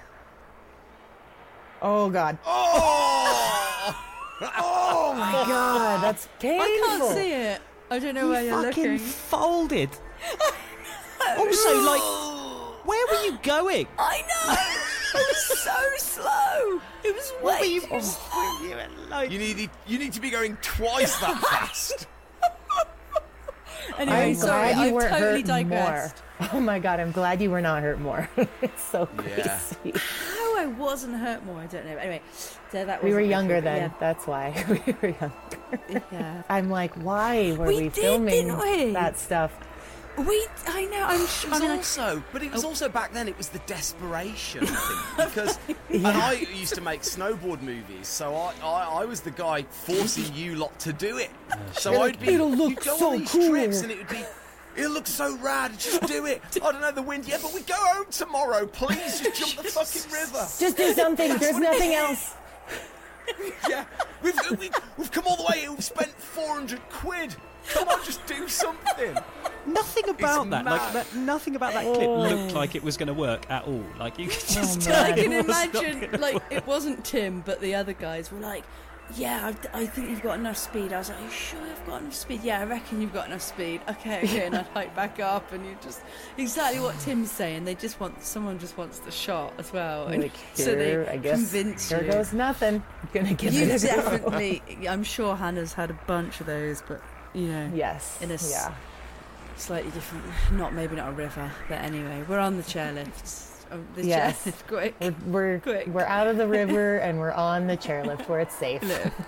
Oh God. Oh! Oh my God, that's painful. I can't see it. I don't know where you're fucking looking. folded. Also, like, where were you going? I know. It was so slow. It was What were way you? too slow. You were like, You need to be going twice that fast. Anyway, I'm sorry, glad you I weren't totally hurt digressed. more. Oh my God, I'm glad you were not hurt more. It's so Yeah. crazy. How I wasn't hurt more, I don't know. Anyway, so that We were wasn't younger good, then. That's why we were younger. Yeah. I'm like, why were We we did, filming didn't we? that stuff? I know. I'm It sure. was I mean, also, but it was also back then. It was the desperation, I think, because and I used to make snowboard movies, so I was the guy forcing you lot to do it. So I'd be, "It'll look you'd go so on these cool." trips, and it would be. It looks so rad. Just do it. I don't know the wind. Yeah, but we go home tomorrow. Please, just jump the fucking river. Just do something. There's nothing else. Yeah, we've come all the way. We've spent 400 quid. Come on, just do something. nothing about that. Like, mad. nothing about that clip looked like it was going to work at all. Like, you could just man. tell I can it was not imagine, gonna like, work. it wasn't Tim, but the other guys were like, yeah, I think you've got enough speed. I was like, are you sure you've got enough speed? Yeah, I reckon you've got enough speed. Okay, and I'd hike back up, and you just, exactly what Tim's saying, someone just wants the shot as well. And Like, so they here, I guess, convince here you. goes nothing. I'm gonna give You it a go. definitely, I'm sure Hannah's had a bunch of those, but, you know, Yes. In a yeah. slightly different, maybe not a river, but anyway, we're on the chairlift. The Yes. chairlift, quick. We're Quick. we're out of the river and we're on the chairlift where it's safe.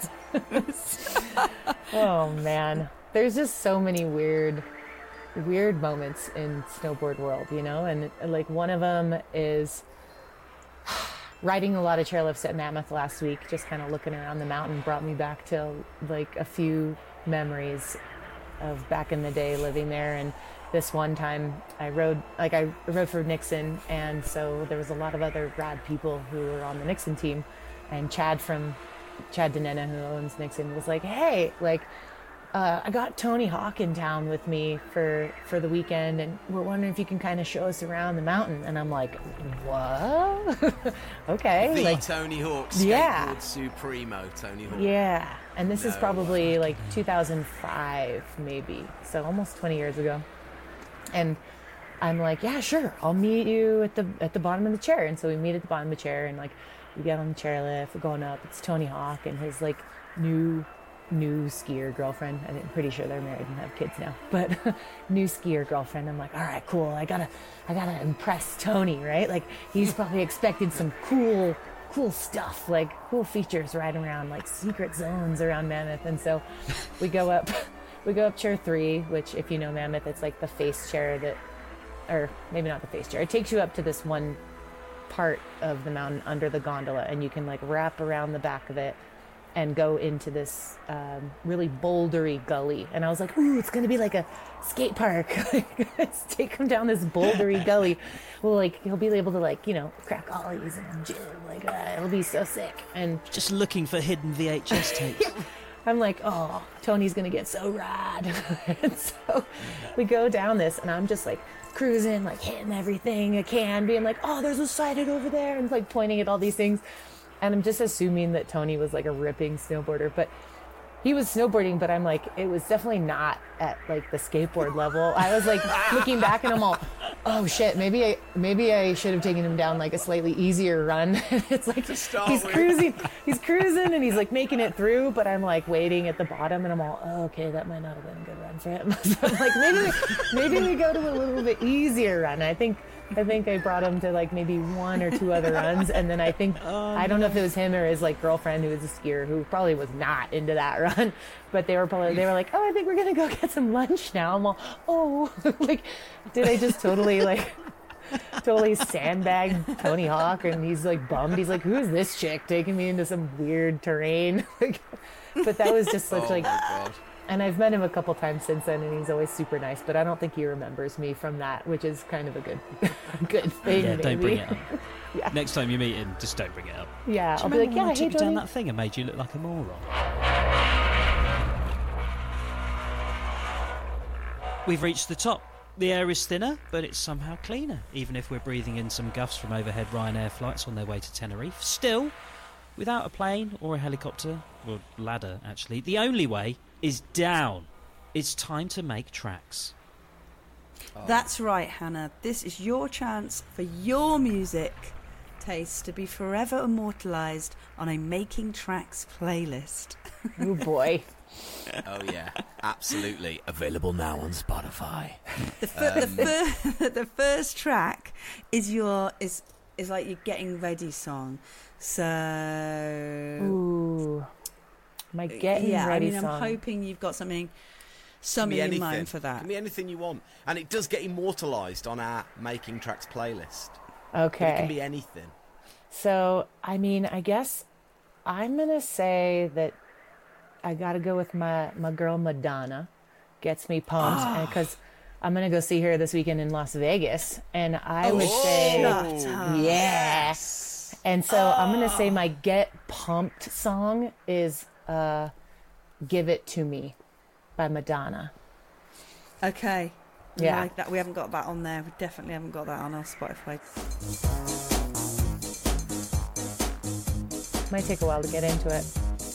Oh man, there's just so many weird moments in snowboard world, you know, and like one of them is riding a lot of chairlifts at Mammoth last week. Just kind of looking around the mountain brought me back to like a few memories of back in the day living there. And this one time I rode for Nixon, and so there was a lot of other rad people who were on the Nixon team, and Chad Denena, who owns Nixon, was like, hey, like I got Tony Hawk in town with me for the weekend, and we're wondering if you can kind of show us around the mountain. And I'm like, what? Okay. The like, Tony Hawk, skateboard Yeah. supremo Tony Hawk. yeah. And this is No probably like 2005, maybe. So almost 20 years ago. And I'm like, yeah, sure. I'll meet you at the bottom of the chair. And so we meet at the bottom of the chair, and like we get on the chairlift, we're going up. It's Tony Hawk and his like new skier girlfriend. I'm pretty sure they're married and have kids now, but new skier girlfriend. I'm like, all right, cool. I gotta impress Tony, right? Like he's probably expected some cool stuff, like cool features riding around, like secret zones around Mammoth. And so we go up chair 3, which if you know Mammoth, it's like the face chair that, or maybe not the face chair. It takes you up to this one part of the mountain under the gondola, and you can like wrap around the back of it and go into this really bouldery gully. And I was like, ooh, it's gonna be like a skate park. Let's take him down this bouldery gully. Well, like he'll be able to like, you know, crack ollies and jig, like it'll be so sick. And Just looking for hidden VHS tapes. I'm like, oh, Tony's gonna get so rad. And so we go down this, and I'm just like cruising, like hitting everything I can, being like, oh, there's a sighted over there, and like pointing at all these things. And I'm just assuming that Tony was like a ripping snowboarder, but he was snowboarding, but I'm like, it was definitely not at like the skateboard level. I was like looking back, and I'm all, oh shit, maybe I should have taken him down like a slightly easier run. And it's like he's cruising and he's like making it through, but I'm like waiting at the bottom, and I'm all, oh, okay, that might not have been a good run for him. So I'm like, maybe we go to a little bit easier run. I think I brought him to like maybe 1 or 2 other runs, and then I think I don't know if it was him or his like girlfriend who was a skier who probably was not into that run, but they were like, oh, I think we're gonna go get some lunch now. I'm all, oh, like, did I just totally like totally sandbagged Tony Hawk, and he's like bummed. He's like, "Who's this chick taking me into some weird terrain?" But that was just such Oh like. my God. And I've met him a couple times since then, and he's always super nice. But I don't think he remembers me from that, which is kind of a good, good thing. Yeah, maybe. don't bring it up. Yeah. Next time you meet him, just don't bring it up. Yeah, Do I'll you be like, remember yeah, when I hey, took you down Tony. that thing and made you look like a moron? We've reached the top. The air is thinner, but it's somehow cleaner, even if we're breathing in some guffs from overhead Ryanair flights on their way to Tenerife. Still, without a plane or a helicopter, or ladder actually, the only way is down. It's time to make tracks. That's right, Hannah. This is your chance for your music taste to be forever immortalised on a Making Tracks playlist. Oh boy. Oh yeah, absolutely. Available now on Spotify. The first track is is like your getting ready song. So Ooh. My getting yeah, ready I mean, song. I'm hoping you've got something Can be in anything. mind for that. Can be anything you want, and it does get immortalised on our Making Tracks playlist. But Okay. it can be anything. So, I mean, I guess I'm going to say that I got to go with my girl Madonna. Gets me pumped because I'm going to go see her this weekend in Las Vegas. And I would say, Shut up. yeah. And so I'm going to say my get pumped song is Give It To Me by Madonna. Okay. I Yeah. like that. We haven't got that on there. We definitely haven't got that on our Spotify. Might take a while to get into it.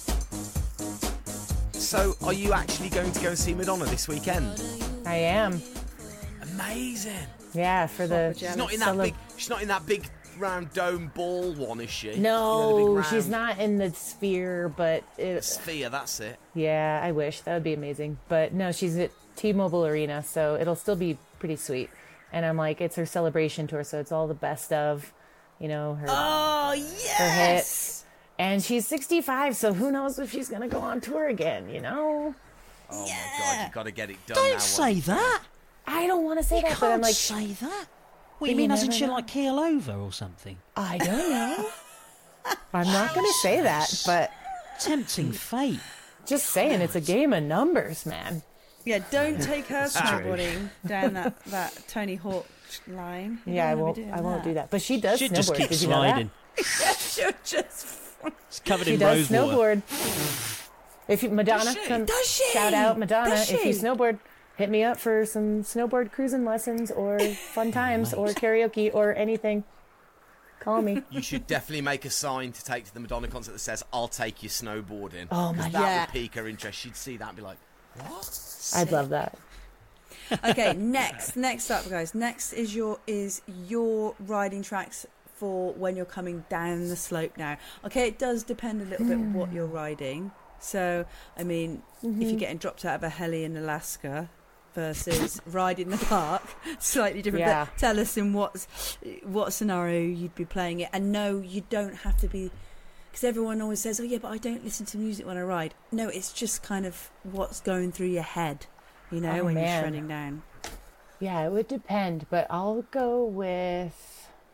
So, are you actually going to go and see Madonna this weekend? I am. Amazing. Yeah, for the She's not in that big. She's not in that big round dome ball one, is she? You know, the No, big she's round not in the sphere, but it, sphere. That's it. yeah, I wish. That would be amazing. But no, she's at T-Mobile Arena, so it'll still be pretty sweet. And I'm like, it's her celebration tour, so it's all the best of, you know, her, Oh, her yes! hits. And she's 65, so who knows if she's going to go on tour again, you know? Oh my God, you've got to get it done. Don't now, say that. I don't want to say You that, but I'm can't like, say that. What you You mean, as in never she'll know. like keel over or something? I don't know. I'm not going to say that, but Tempting fate. just saying, it's a game of numbers, man. Yeah, don't take her snowboarding down that Tony Hawk line. You Yeah, I don't wanna be won't. doing I won't do that. But she does She'd snowboard. just keep Did you know that? sliding. She'll just... It's covered She in does rose water. snowboard. If you, Madonna, she? come Does she? shout out Madonna. Does If you she? snowboard, hit me up for some snowboard cruising lessons or fun times or karaoke or anything. Call me. You should definitely make a sign to take to the Madonna concert that says, "I'll take you snowboarding." Oh my 'Cause that God. would pique her interest. She'd see that and be like, "What?" I'd love that. Okay, next up, guys. Next is your riding tracks for when you're coming down the slope now. Okay, it does depend a little bit what you're riding. So, I mean, if you're getting dropped out of a heli in Alaska versus riding the park, slightly different. Yeah. But tell us in what scenario you'd be playing it. And no, you don't have to be, because everyone always says, "Oh yeah, but I don't listen to music when I ride." No, it's just kind of what's going through your head, you know, Oh, when man. you're shredding down. Yeah, it would depend, but I'll go with.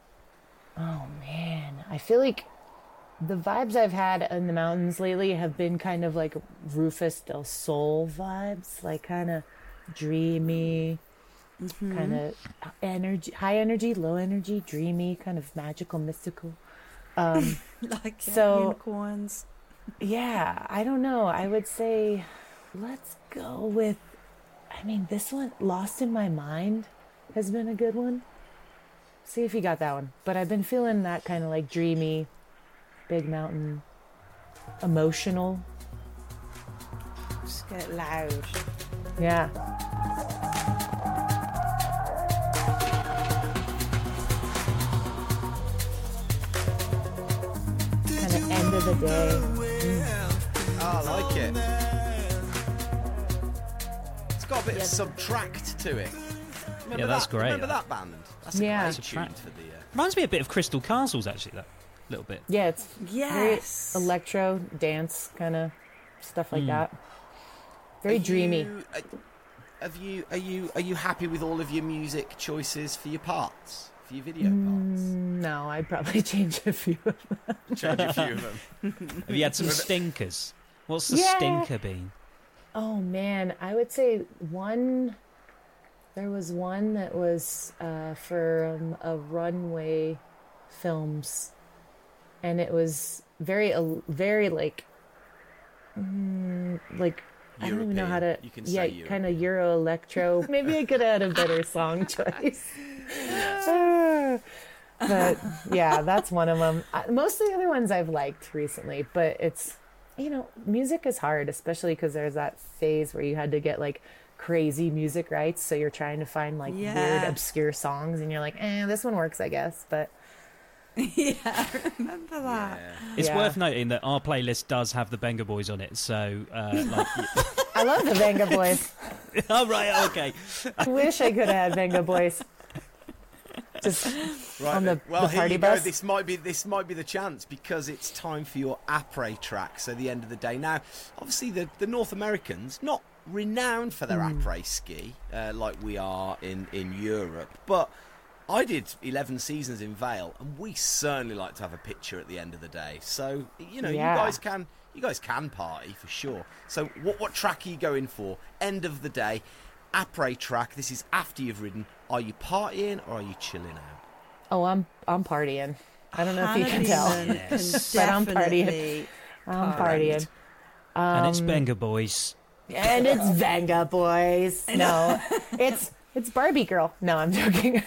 Oh man, I feel like the vibes I've had in the mountains lately have been kind of like Rufus Del Sol vibes, like kind of dreamy, kind of energy, high energy, low energy, dreamy, kind of magical, mystical. Like So- unicorns. Yeah, I don't know. I would say let's go with. I mean, this one, Lost in My Mind, has been a good one. See if you got that one. But I've been feeling that kind of like dreamy, big mountain, emotional. Just get loud. Yeah. Kind of end of the day. Oh, I like it. It's got a bit of subtract to it. Remember Yeah, that's that? great. Remember that band? That's a Yeah. great tune Subtract. for the. Reminds me a bit of Crystal Castles, actually, that little bit. Yeah, it's Yes. very electro dance kind of stuff like that. Very dreamy. Are you happy with all of your music choices for your parts for your video parts? No, I'd probably change a few of them. Change a few of them. Have you had some stinkers? What's the Yeah. stinker been? Oh man, I would say there was one that was for a runway films, and it was very like I don't even know how to. You can say European. Kind of Euro electro. Maybe I could have had a better song choice. But yeah, that's one of them. Most of the other ones I've liked recently, but it's, music is hard, especially because there's that phase where you had to get like crazy music rights, so you're trying to find like weird, obscure songs, and you're like, this one works, I guess, but. Yeah, I remember that. Yeah. It's worth noting that our playlist does have the Benga Boys on it, so I love the Venga Boys. oh right, okay. I wish I could have had Venga Boys. Just on the Well, the here party you go. bus. This might be the chance, because it's time for your après track. So the end of the day. Now, obviously, the North Americans not renowned for their après ski like we are in Europe, but I did 11 seasons in Vale, and we certainly like to have a picture at the end of the day. So you guys can party for sure. So what track are you going for? End of the day, après track. This is after you've ridden. Are you partying or are you chilling out? Oh, I'm partying. I don't know if you can Hannah tell, Beeman Yes. but I'm partying. definitely I'm partying. And it's Benga Boys. And it's Venga Boys. No, it's Barbie Girl. No, I'm joking.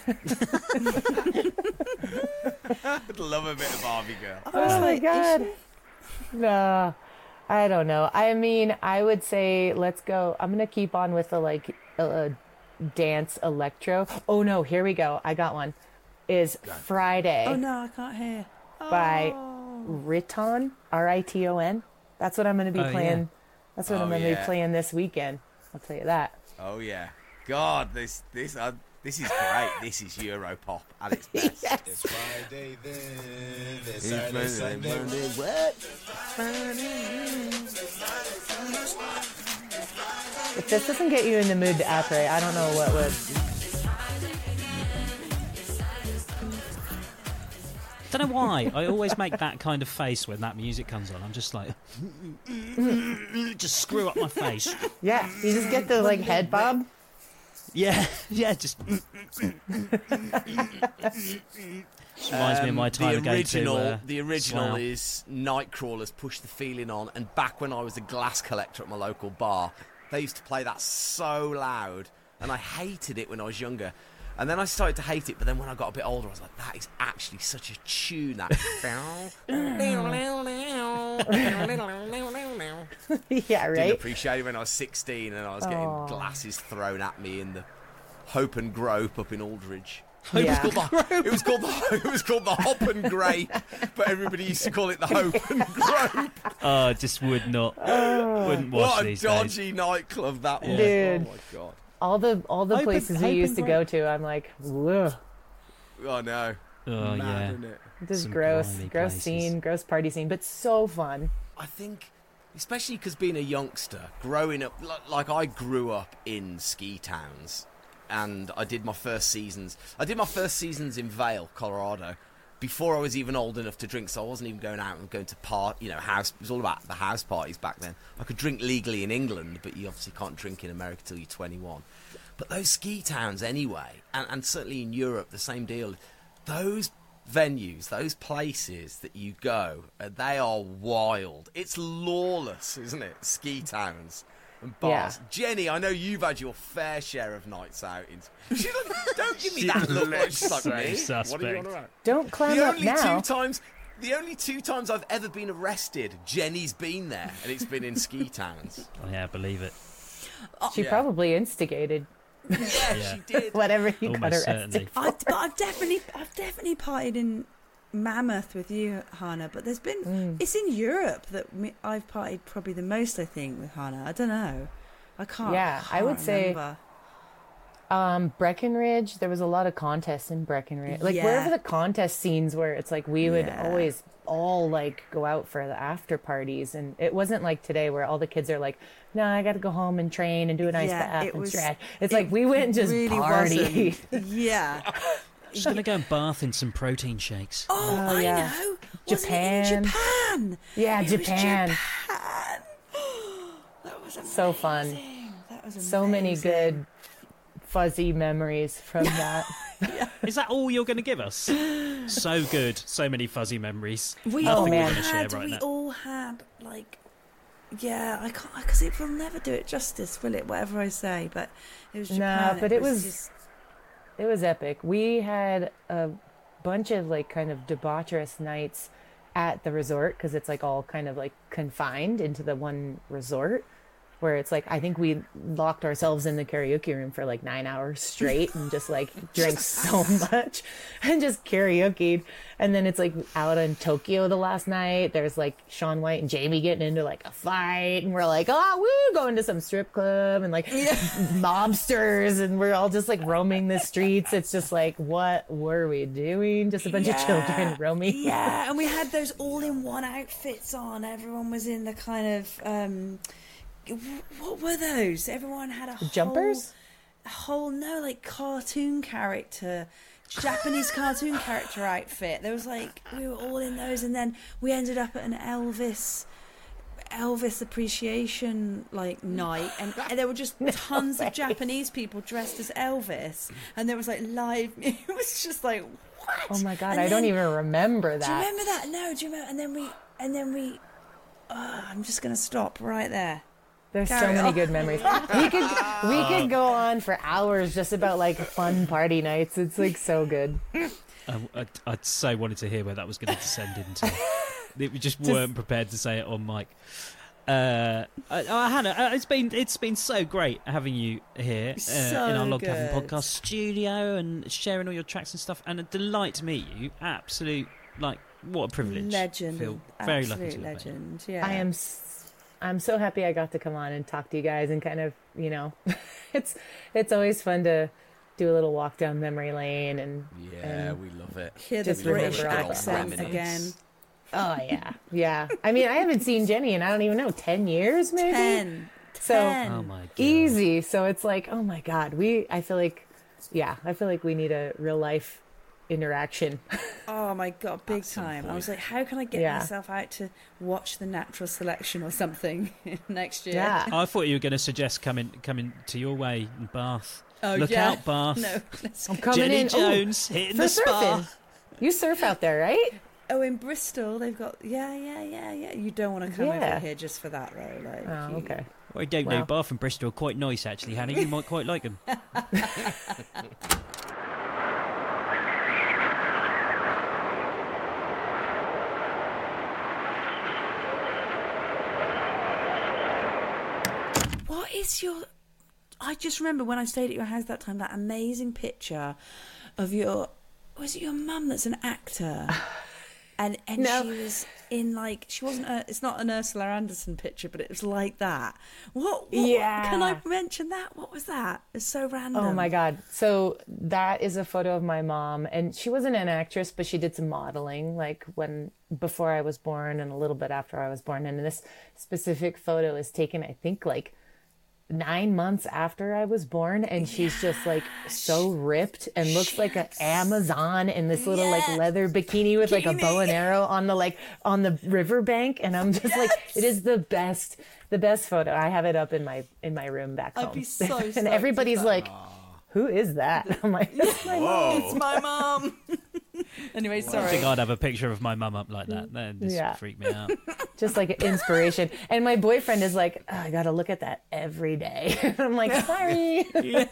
I'd love a bit of Barbie Girl. Oh my god. No, I don't know. I mean, I would say let's go. I'm gonna keep on with the dance electro. Oh no, here we go. I got one. Is Friday Oh no, I can't hear. by Riton, Riton. That's what I'm gonna be playing. Yeah. That's what I'm Oh, gonna be yeah. playing this weekend. I'll tell you that. Oh yeah, God, this is great. This is Europop at its best. Yes. It's Friday then, it's It's Saturday, Sunday. what? If this doesn't get you in the mood to après, I don't know what would. Don't know why. I always make that kind of face when that music comes on. I'm just like, just screw up my face. Yeah, you just get the head bob. Yeah, just. Reminds me of my time the original, ago to the original Slough. is Nightcrawlers Push the Feeling On, and back when I was a glass collector at my local bar, they used to play that so loud, and I hated it when I was younger. And then I started to hate it, but then when I got a bit older, I was like, that is actually such a tune. That. Yeah, Didn't right. appreciate it when I was 16 and I was getting glasses thrown at me in the Hope and Grope up in Aldridge. Yeah. It was called the Hop and Grape, but everybody used to call it the Hope and Grope. Oh, I just wouldn't watch What a these dodgy days. nightclub that was! Dude. Oh my god! All the Open- places we open used to go break. to, I'm like, ugh, Oh no! Oh Mad, yeah. isn't it? this is Some gross, grimy gross places. scene, gross party scene, but so fun. I think, especially because being a youngster, growing up, like I grew up in ski towns, and I did my first seasons. I did my first seasons in Vail, Colorado, before I was even old enough to drink. So I wasn't even going out and going to house. It was all about the house parties back then. I could drink legally in England, but you obviously can't drink in America till you're 21. But those ski towns, anyway, and certainly in Europe, the same deal. Those venues, those places that you go, they are wild. It's lawless, isn't it? Ski towns and bars. Yeah. Jenny, I know you've had your fair share of nights out. Don't give me that look like she's like So me. What are you suspect. on about? Don't climb The up only now. the only two times I've ever been arrested, Jenny's been there, and it's been in ski towns. Oh, yeah, I believe it. She Yeah. probably instigated Yeah, Yeah. she did. whatever you got Almost arrested. certainly. But I've definitely partied in Mammoth with you, Hannah. But there's been it's in Europe that I've partied probably the most. I think with Hannah. I don't know. I can't. Yeah, I would say- remember. Breckenridge, there was a lot of contests in Breckenridge. Like Yeah. wherever the contest scenes were, it's like we would Yeah. always all go out for the after parties, and it wasn't like today where all the kids are like, no, I got to go home and train and do an ice Yeah, bath it and was- stretch. It's like we went and just really party. wasn't. Yeah. She's going to go and bath in some protein shakes. Oh, Oh, I yeah. know. Japan. Wasn't it in Japan? Yeah, It was Japan. Japan. That was amazing. So fun. That was amazing. So many good fuzzy memories from that. Is that all you're going to give us? So good. So many fuzzy memories. We Nothing all we're man. going to share had. right We now. all had like. Yeah, I can't because it will never do it justice, will it? Whatever I say, but it was Japan. Nah, but it was just it was epic. We had a bunch of like kind of debaucherous nights at the resort because it's like all kind of like confined into the one resort where it's like I think we locked ourselves in the karaoke room for like 9 hours straight and just like drank so much and just karaoke'd. And then it's like out in Tokyo the last night. There's like Shaun White and Jamie getting into like a fight, and we're like, oh, woo, going to some strip club and like mobsters, and we're all just like roaming the streets. It's just like, what were we doing? Just a bunch of children roaming. Yeah, and we had those all-in-one outfits on. Everyone was in the kind of what were those? Everyone had a Jumpers? whole no, like cartoon character, Japanese cartoon character outfit. There was like we were all in those, and then we ended up at an Elvis appreciation like night, and there were just tons of Japanese people dressed as Elvis, and there was like live. It was just like what? Oh my God, And I don't then- even remember that. Do you remember that? No, do you remember? And then we. I'm just gonna stop right there. There's so Carry many on. good memories. We could go on for hours just about like fun party nights. It's like so good. I so wanted to hear where that was going to descend into. We just weren't prepared to say it on mic. Hannah, it's been so great having you here in our Log Cabin good. podcast studio and sharing all your tracks and stuff. And a delight to meet you. Absolute, like, what a privilege. Legend, Feel very absolute lucky to have met you. legend. Yeah, I'm so happy I got to come on and talk to you guys and kind of, you know, it's always fun to do a little walk down memory lane and Yeah, we love it. hear the just British remember all the accent reminisce. again. oh yeah. I mean, I haven't seen Jenny in I don't even know 10 years maybe. 10. So 10. Oh my god. easy. So it's like, oh my God, I feel like we need a real life interaction. Oh my god, big some time. I point. was like, how can I get Yeah. myself out to watch the Natural Selection or something next year? Yeah. I thought you were going to suggest coming to your way in Bath. Oh, Look yeah. out, Bath. No, let's go. I'm coming Jenny in. Jones hitting for the spa. surfing. You surf out there, right? Oh, in Bristol, they've got yeah. You don't want to come Yeah. over here just for that though. Like, Oh, you- okay. Well, I don't know. Wow. Bath and Bristol are quite nice, actually, Hannah. You might quite like them. What is your? I just remember when I stayed at your house that time, that amazing picture of your. Was it your mum that's an actor? And No. she was in like she wasn't. It's not an Ursula Anderson picture, but it was like that. What? Yeah. Can I mention that? What was that? It's so random. Oh my God. So that is a photo of my mom, and she wasn't an actress, but she did some modeling like before I was born and a little bit after I was born. And this specific photo is taken, I think, like 9 months after I was born, and she's just like so ripped and looks like an Amazon in this little like leather bikini with like a bow and arrow on the riverbank, and I'm just like, it is the best photo. I have it up in my room back home. I'd be so stoked and if everybody's that- like, who is that? I'm like, it's my mom. It's my mum. Anyway, I sorry. think I'd have a picture of my mum up like that. That'd just Yeah. freak me out. Just like an inspiration. And my boyfriend is like, oh, I gotta look at that every day. And I'm like, sorry.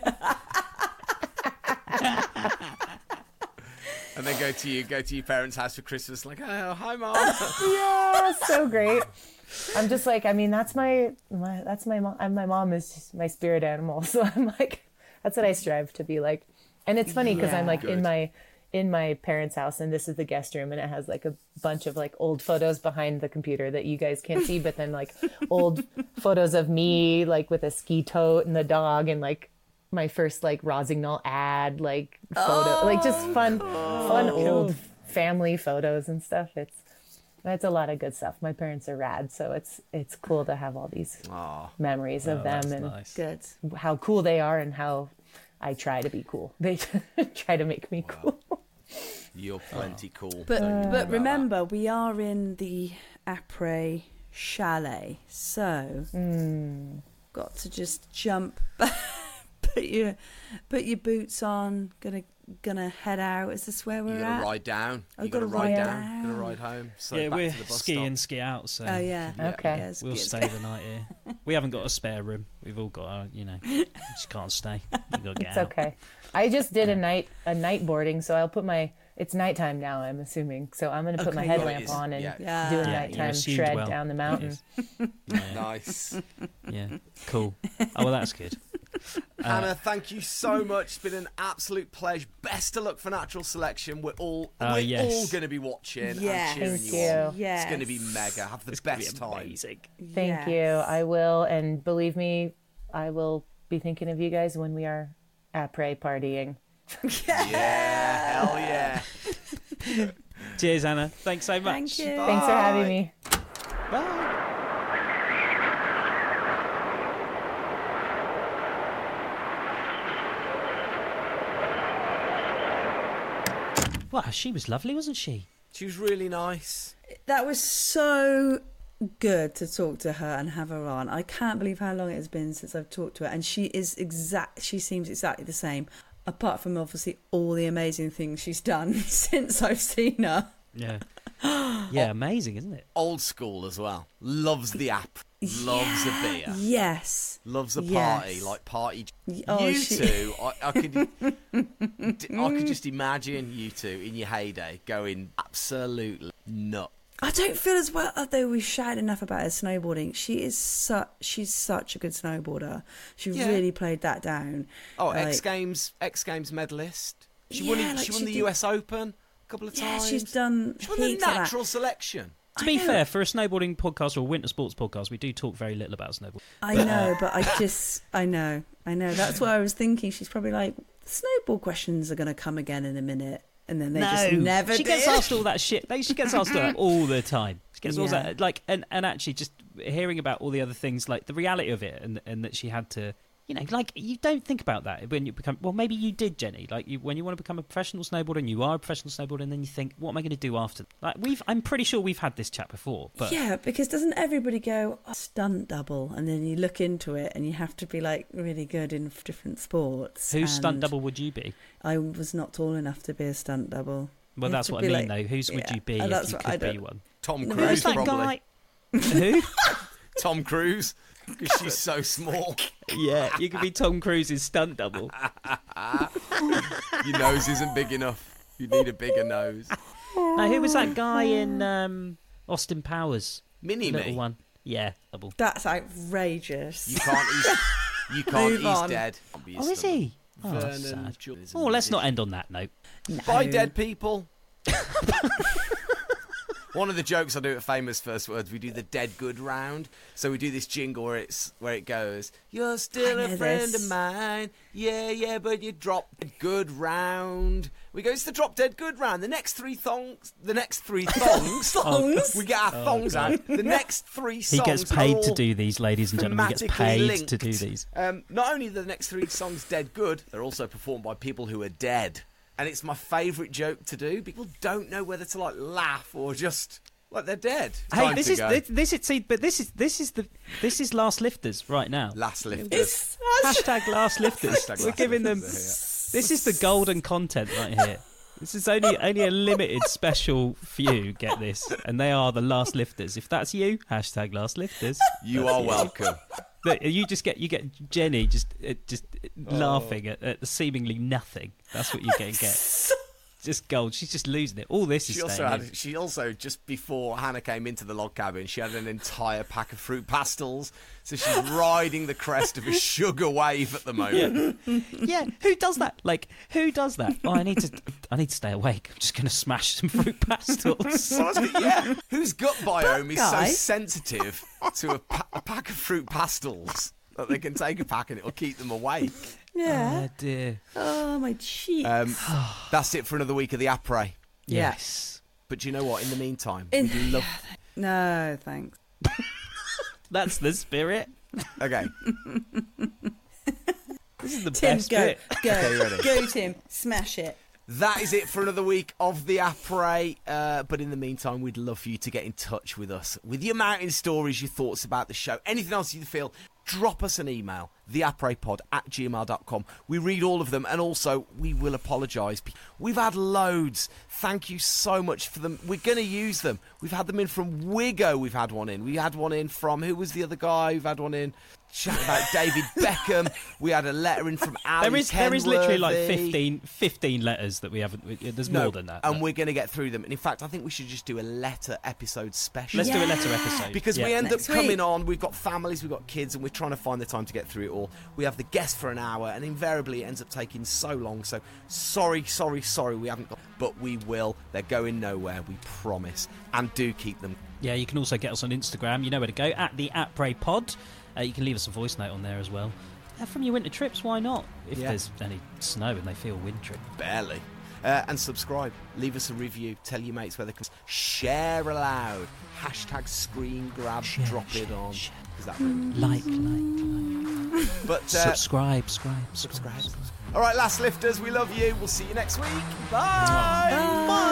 And then go to your parents' house for Christmas, like, oh, hi, mom. Yeah, so great. I'm just like, I mean, that's my mom. My mom is just my spirit animal. So I'm like, that's what I strive to be like. And it's funny because I'm like Good. in my parents' house, and this is the guest room, and it has like a bunch of like old photos behind the computer that you guys can't see, but then like old photos of me like with a ski tote and the dog, and like my first like Rosignol ad like photo, like just fun old family photos and stuff. It's a lot of good stuff. My parents are rad, so it's cool to have all these Aw. memories of them That's and nice. Good. how cool they are and how I try to be cool. They try to make me cool. You're plenty cool. But remember, we are in the Après chalet, so got to just jump, put your boots on. Gonna head out. Is this where we're You at? gotta ride down. Oh, You gotta gotta ride ride down. down. Gotta ride home. So Yeah, back we're to the bus ski stop. in, ski out, so Oh yeah. Okay. Yeah, we'll stay the night here. We haven't got a spare room. We've all got our, just can't stay. We've got to get It's out. okay. I just did a night boarding, so I'll put it's nighttime now, I'm assuming. So I'm gonna put my Okay, headlamp yes. on and Yeah. do a Yeah, you nighttime assumed shred well. down the mountain. Yeah, Nice. yeah, cool. Oh, well, that's good. Hannah, thank you so much. It's been an absolute pleasure. Best of luck for Natural Selection. We're all Yes. going to be watching Yes. and cheering Thank you you. on. Yes. It's going to be mega. Have the It's gonna be best time. amazing. Thank you. I will, and believe me, I will be thinking of you guys when we are après partying. Yeah, hell yeah. Cheers, Anna. Thanks so much. Thank you. Thanks for having me. Bye. Wow, she was lovely, wasn't she? She was really nice. That was so good to talk to her and have her on. I can't believe how long it has been since I've talked to her, and she seems exactly the same, apart from obviously all the amazing things she's done since I've seen her. Yeah. Yeah, amazing, isn't it? Old school as well. Loves the app. Loves a beer. Yes. Loves a Yes. party. Like party. Oh, you she- two, I could just imagine you two in your heyday going absolutely nuts. I don't feel as well though we've shouted enough about her snowboarding. She's such a good snowboarder. She Yeah. really played that down. Oh, Like- X Games medalist. She Yeah, won. like she won she the did- US Open a couple of Yeah, times. she's done She won the heaps of that. natural selection. To be I know. fair, for a snowboarding podcast or a winter sports podcast, we do talk very little about snowboarding. I know, but I know. That's what I was thinking. She's probably like, snowball questions are going to come again in a minute. And then they just never She gets did. asked all that shit. She gets asked all that all the time. She gets all Yeah. that, like, and actually just hearing about all the other things, like the reality of it, and that she had to, like, you don't think about that when you become, well, maybe you did, Jenny, like, when you want to become a professional snowboarder and you are a professional snowboarder, and then you think, what am I going to do after? Like, I'm pretty sure we've had this chat before, but Yeah, because doesn't everybody go, stunt double? And then you look into it and you have to be like really good in different sports. whose stunt And double would you be? I was not tall enough to be a stunt double. Well, You have that's to what be I mean, like- though. Whose would yeah, you be if that's you what I could be don't- one? Tom No, Cruise, Who's that probably. guy? Who? Tom Cruise, because she's so small. Yeah, you could be Tom Cruise's stunt double. Your nose isn't big enough. You need a bigger nose. Now, who was that guy in Austin Powers? Mini The little me. one. Yeah, double. That's outrageous. You can't. You can't. Move He's on. dead. Oh, is he? Oh, that's Vernon sad. Jules. Oh, let's not end on that note. No. Bye, dead people. One of the jokes I do at Famous First Words, we do the dead good round. So we do this jingle where it goes, "You're still I a know friend this. of mine, yeah, but you dropped dead good round." We go, "It's the drop dead good round." The next three thongs, Thongs? we get our thongs out. The next three He songs gets are paid all to do these, ladies and gentlemen. He gets thematically paid linked. to do these. Not only are the next three songs dead good, they're also performed by people who are dead. And it's my favourite joke to do. People don't know whether to like laugh or just like they're dead. Hey, Time this to is go. this is Last Lifters right now. Last lifters. It's Hashtag Last Lifters. Hashtag We're Last giving them. Lifters, This is the golden content right here. This is only a limited special few get this, and they are the Last Lifters. If that's you, hashtag Last Lifters. You That's are welcome. But you get Jenny just laughing at seemingly nothing. That's what you're going to get. Just gold. She's just losing it. All this is staying in. She also just before Hannah came into the log cabin, she had an entire pack of fruit pastels. So she's riding the crest of a sugar wave at the moment. Yeah, who does that? Like, who does that? Oh, I need to stay awake. I'm just going to smash some fruit pastels. Honestly, yeah. Whose gut biome is so guy. sensitive to a pack of fruit pastels that they can take a pack and it'll keep them awake? yeah. Oh dear. Oh, my cheeks. That's it for another week of the Après. Yes. But you know what? In the meantime, In- we do love. No, thanks. That's the spirit. Okay. The This is the Tim, best go, bit. go, Okay, you ready? go, Tim, smash it. That is it for another week of the Après. But in the meantime, we'd love for you to get in touch with us with your mountain stories, your thoughts about the show, anything else you feel. Drop us an email, theaprepod@gmail.com. We read all of them, and also we will apologise. We've had loads. Thank you so much for them. We're going to use them. We've had them in from Wigo. We've had one in. We had one in from, who was the other guy? We've had one in chat about David Beckham. We had a letter in from Ali There is literally like Kenworthy. 15 letters that we haven't. There's more than that. And we're going to get through them. And in fact, I think we should just do a letter episode special. Let's do a letter episode. Because Yeah. we end up Next coming week. on, we've got families, we've got kids, and we're trying to find the time to get through it all. We have the guest for an hour, and invariably it ends up taking so long. So sorry, we haven't got. But we will. They're going nowhere, we promise. And do keep them. Yeah, you can also get us on Instagram. You know where to go, at the @PrayPod. You can leave us a voice note on there as well. From your winter trips, why not? If Yeah. there's any snow and they feel wintry. Barely. And subscribe. Leave us a review. Tell your mates where they can. Share aloud. Hashtag screen grab. Drop it on. Is that Like. But Subscribe. All right, last lifters, we love you. We'll see you next week. Bye. Bye.